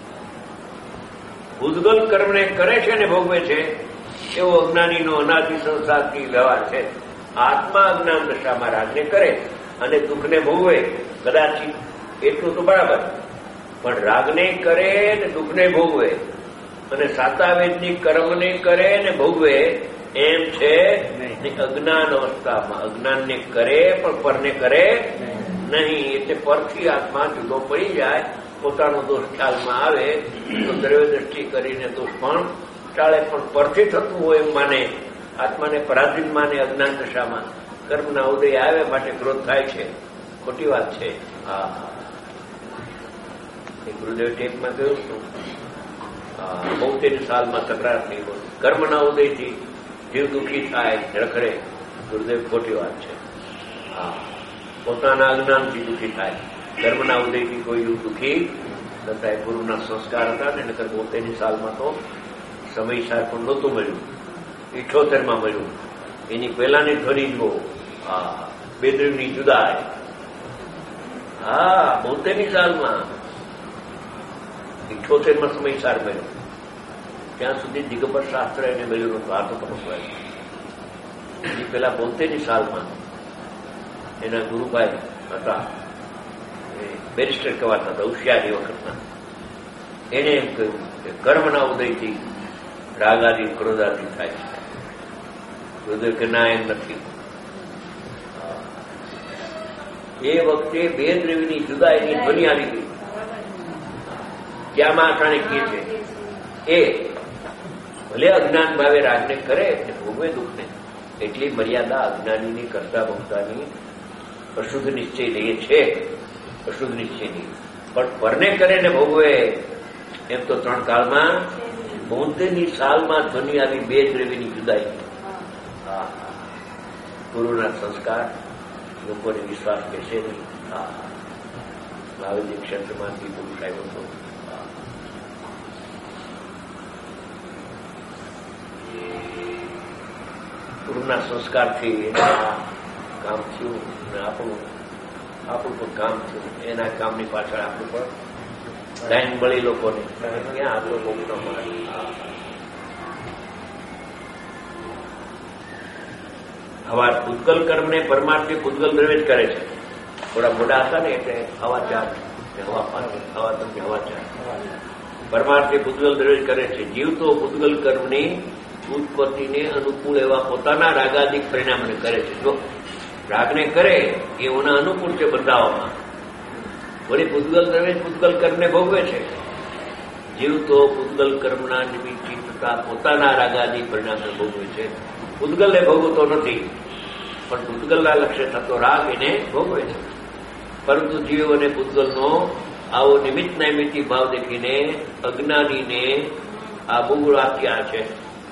પૂતગલ કર્મને કરે છે અને ભોગવે છે એવો અજ્ઞાનીનો અનાદિ સંસારથી વ્યવહાર છે. આત્મા અજ્ઞાન દશામાં રાજને કરે અને દુઃખને ભોગવે કદાચ એટલું તો બરાબર, પણ રાગને કરે ને દુઃખને ભોગવે અને સાતાવેદની કર્મને કરે ને ભોગવે એમ છે અજ્ઞાન અવસ્થામાં. અજ્ઞાનને કરે પણ પરને કરે નહીં, એટલે પરથી આત્મા જુદો પડી જાય, પોતાનો દોષ ખ્યાલમાં આવે તો દ્રવ્ય દ્રષ્ટિ કરીને દોષ પણ ટાળે. પણ પરથી થતું હોય એમ માને, આત્માને પરાધીન માને અજ્ઞાન દશામાં. કર્મના ઉદય આવે માટે ક્રોધ થાય છે, ખોટી વાત છે. હા હા, ગુરુદેવ ટેપમાં કહ્યું હતું, બોતેર સાલમાં તકરાર થઈ હોય, કર્મના ઉદયથી જીવ દુઃખી થાય, રખડે. ગુરુદેવ ખોટી વાત છે. હા, પોતાના અજ્ઞાનથી દુઃખી થાય કર્મના ઉદયથી કોઈ દુઃખી થતા ગુરુના સંસ્કાર હતા ને નકર બોતેરની સાલમાં તો સમયસાર પણ નહોતું મળ્યું, ઇઠોતેરમાં મળ્યું. એની પહેલાની ધ્વનિ જુઓ, હા બેદરીની જુદાઈ, હા બોતેરની સાલમાં ઇઠોતેરમાં સમયસાર મળ્યો. ત્યાં સુધી દિગંબર શાસ્ત્ર એને મળ્યું નતું. આ તો તમે એની પેલા બોતેરની સાલમાં એના ગુરુભાઈ હતા, બેરિસ્ટર કહેવાતા હતા, હોશિયારી વખતના. એને એમ કહ્યું કે કર્મના ઉદયથી રાગાદી ક્રોધાદી થાય છે. હૃદય કે ના એમ નથી. એ વખતે બે દ્રવ્યની જુદાઈની ધ્વનિ આવી ગઈ. ક્યાં માથાને કહે છે એ ભલે અજ્ઞાન ભાવે રાગને કરે એટલે ભોગવે દુઃખને. એટલી મર્યાદા અજ્ઞાનીની કરતા ભક્તાની અશુદ્ધ નિશ્ચય લઈએ છે, અશુદ્ધ નિશ્ચયની. પણ પરને કરે ને ભોગવે એમ તો ત્રણ કાળમાં બોતેરની સાલમાં ધ્વનિ આવી બે દ્રવ્યની જુદાઈ. હા ગુરુના સંસ્કાર લોકોને વિશ્વાસ બેસે નહીં. હા ભાવજી ક્ષેત્રમાંથી પુરુષ આવ્યો હતો. ગુરુના સંસ્કારથી એના કામ થયું અને આપણું આપણું પણ કામ થયું. એના કામની પાછળ આપણું પણ ટાઈમ મળી લોકોને. ક્યાં આપણો બહુ ન મળે. હવા પૂતગલ કર્મને પરમાર્થે પૂતગલ દ્રવ્ય જ કરે છે. થોડા મોડા હતા ને એટલે હવા ચાર હવા પાણી હવા તમને હવા ચાર પરમાર્થે પૂતગલ દ્રવ્ય કરે છે. જીવ તો પૂતગલ કર્મની ઉત્પત્તિને અનુકૂળ એવા પોતાના રાગાદિક પરિણામને કરે છે. જો રાગને કરે એ ઓના અનુકૂળ છે બંધાવામાં. વળી પૂતગલ દ્રવ્ય પૂતગલ કર્મને ભોગવે છે. જીવ તો પૂતગલ કર્મના નિમિત્તથી થતા પોતાના રાગાદિક પરિણામને ભોગવે છે. પૂતગલને ભોગવતો નથી, પણ પૂતગલના લક્ષ્ય થતો રાગ એને ભોગવે છે. પરંતુ જીવ અને પૂતગલનો આવો નિમિત્ત નૈમિત્તિક ભાવ દેખીને અજ્ઞાનીને આ બહુ વાક્યા છે.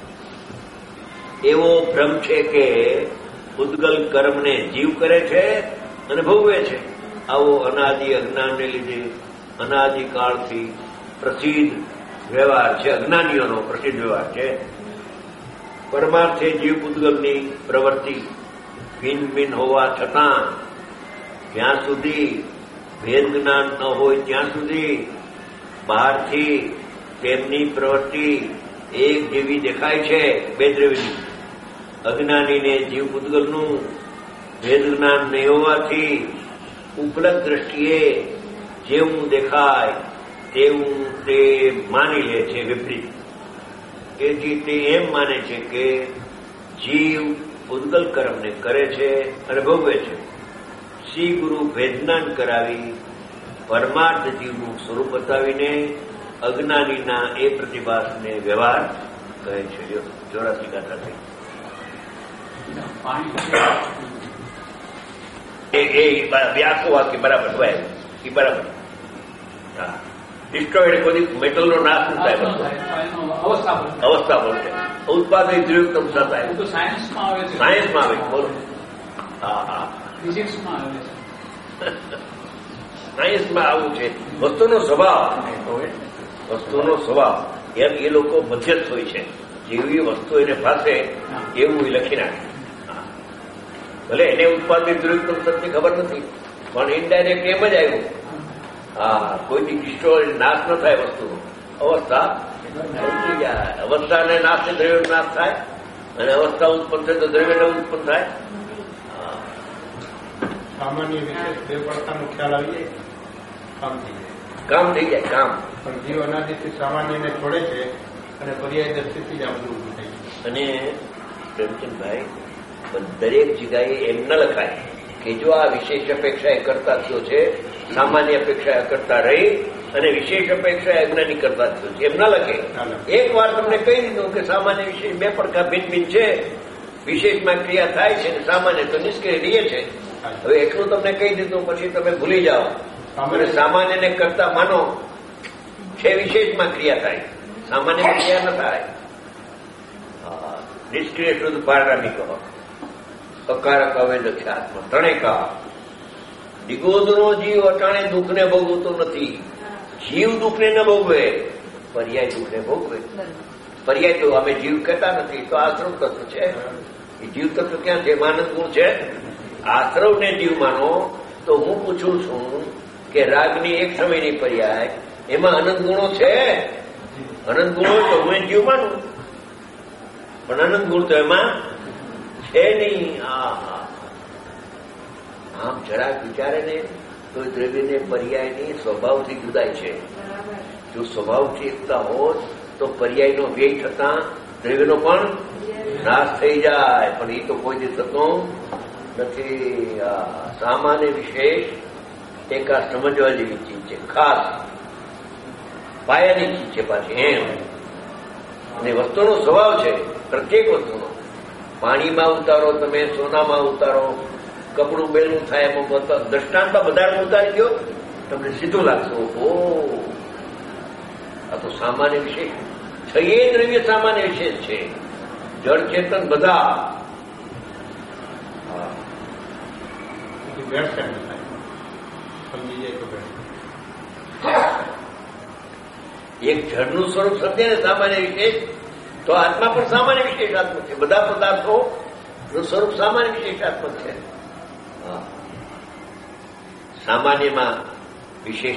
એવો ભ્રમ છે કે પૂતગલ કર્મને જીવ કરે છે અને ભોગવે છે. આવો અનાદિ અજ્ઞાનને લીધે અનાદિકાળથી પ્રસિદ્ધ વ્યવહાર છે. અજ્ઞાનીઓનો પ્રસિદ્ધ વ્યવહાર છે. પરમાર્થે જીવ પૂતગલની પ્રવૃત્તિ ભિન્ન ભિન્ન હોવા છતાં જ્યાં સુધી ભેદ જ્ઞાન ન હોય ત્યાં સુધી બહારથી તેમની પ્રવૃત્તિ એક જેવી દેખાય છે. બે દ્રવ્યની અજ્ઞાનીને જીવ પૂતગલનું ભેદ જ્ઞાન નહીં હોવાથી ઉપલબ્ધ દ્રષ્ટિએ જેવું દેખાય તેવું તે માની લે છે. વિપરીત એથી તે એમ માને છે કે જીવ પૂતગલ કર્મને કરે છે અને ભોગવે છે. શ્રી ગુરુ ભેદજ્ઞાન કરાવી પરમાર્થ જીવનું સ્વરૂપ બતાવીને અજ્ઞાનીના એ પ્રતિભાસને વ્યવહાર કહે છે. ચોરાસી ગાથા થઈ. એ આખું વાક્ય બરાબર હોય એ બરાબર. હા ડિસ્ટ્રોઈડ કોઈ મેટલનો નાશ ન થાય. અવસ્થા બોલશે ઉત્પાદન દ્રવ્યતમ થાય. સાયન્સમાં આવે બોલો. હા હા સાયન્સમાં આવું છે. વસ્તુનો સ્વભાવ વસ્તુનો સ્વભાવ એમ એ લોકો મધ્યસ્થ હોય છે. જેવી વસ્તુ એને ભાષે એવું એ લખી નાખે. ભલે એને ઉત્પાદિત દ્રવ્યતમ સત્યની ખબર નથી, પણ ઇનડાયરેક્ટ એમ જ આવ્યું. હા કોઈની ડિસ્ટ્રોય નાશ ન થાય વસ્તુનો. અવસ્થા અવસ્થાને નાશ દ્રવ્ય નાશ થાય અને અવસ્થા ઉત્પન્ન થાય તો દ્રવ્ય ઉત્પન્ન થાય. સામાન્ય વિશેષ બે પડતાનો ખ્યાલ આવી જાય કામ થઈ જાય. કામ થઈ જાય કામ. પણ જીવ અનાદિથી સામાન્યને છોડે છે અને પર્યાય દ્રષ્ટિથી જ આ બધું ઉભું થાય છે. અને પ્રેમચંદભાઈ દરેક જગ્યાએ એમ ન લખાય કે જો આ વિશેષ અપેક્ષા એ કરતા થયો છે, સામાન્ય અપેક્ષા કરતા રહી અને વિશેષ અપેક્ષા અજ્ઞાની કરતા થયો છે. એમ ન લખે. એક વાર તમને કહી દીધું કે સામાન્ય વિશેષ બે પડખા ભિન્ન ભિન્ન છે. વિશેષમાં ક્રિયા થાય છે અને સામાન્ય તો નિષ્ક્રિય રહે છે. હવે એટલું તમને કહી દીધું પછી તમે ભૂલી જાઓ અને સામાન્યને કરતા માનો છે. વિશેષમાં ક્રિયા થાય, સામાન્ય ક્રિયા ન થાય. નિષ્ક્રિય શુદ્ધ પારણામી કહો, અકારક અવેદ ખ્યાત્મ ત્રણેય કહો. નિગોદનો જીવ અટાણે દુઃખને ભોગવતો નથી. જીવ દુઃખને ન ભોગવે, પર્યાય દુઃખને ભોગવે. પર્યાય તો અમે જીવ કહેતા નથી, તો આશ્રવ તત્વ છે. એ જીવ તત્વ ક્યાં છે? માનસ ગુણ છે. આશ્રવને જીવ માનો તો હું પૂછું છું કે રાગની એક સમયની પર્યાય એમાં અનંત ગુણો છે? અનંત ગુણો તો હું જીવ માનું, પણ અનંત ગુણ તો એમાં છે નહીં. આમ જરાક વિચારે ને તો દ્રવ્યને પર્યાયની સ્વભાવથી જુદાય છે. જો સ્વભાવથી એકતા હોત તો પર્યાયનો વ્યય થતા દ્રવ્યનો પણ નાશ થઈ જાય, પણ એ તો કોઈ દિવસ થતો નથી. સામાન્ય વિશેષ એક આ સમજવા જેવી ચીજ છે, ખાસ પાયાની ચીજ છે પાછી. એમ અને વસ્તુનો સ્વભાવ છે પ્રત્યેક વસ્તુનો. પાણીમાં ઉતારો તમે, સોનામાં ઉતારો, કપડું બેલું થાય એમાં દ્રષ્ટાંતમાં બધા ઉતારી ગયો તમને સીધું લાગશે. ઓહો, આ તો સામાન્ય વિશેષ છે. એ દ્રવ્ય સામાન્ય વિશેષ છે. જળ ચેતન બધા એક જળનું સ્વરૂપ સમજે ને સામાન્ય વિશેષ, તો આત્મા પણ સામાન્ય વિશેષાત્મક છે. બધા પદાર્થો નું સ્વરૂપ સામાન્ય વિશેષાત્મક છે. સામાન્યમાં વિશેષ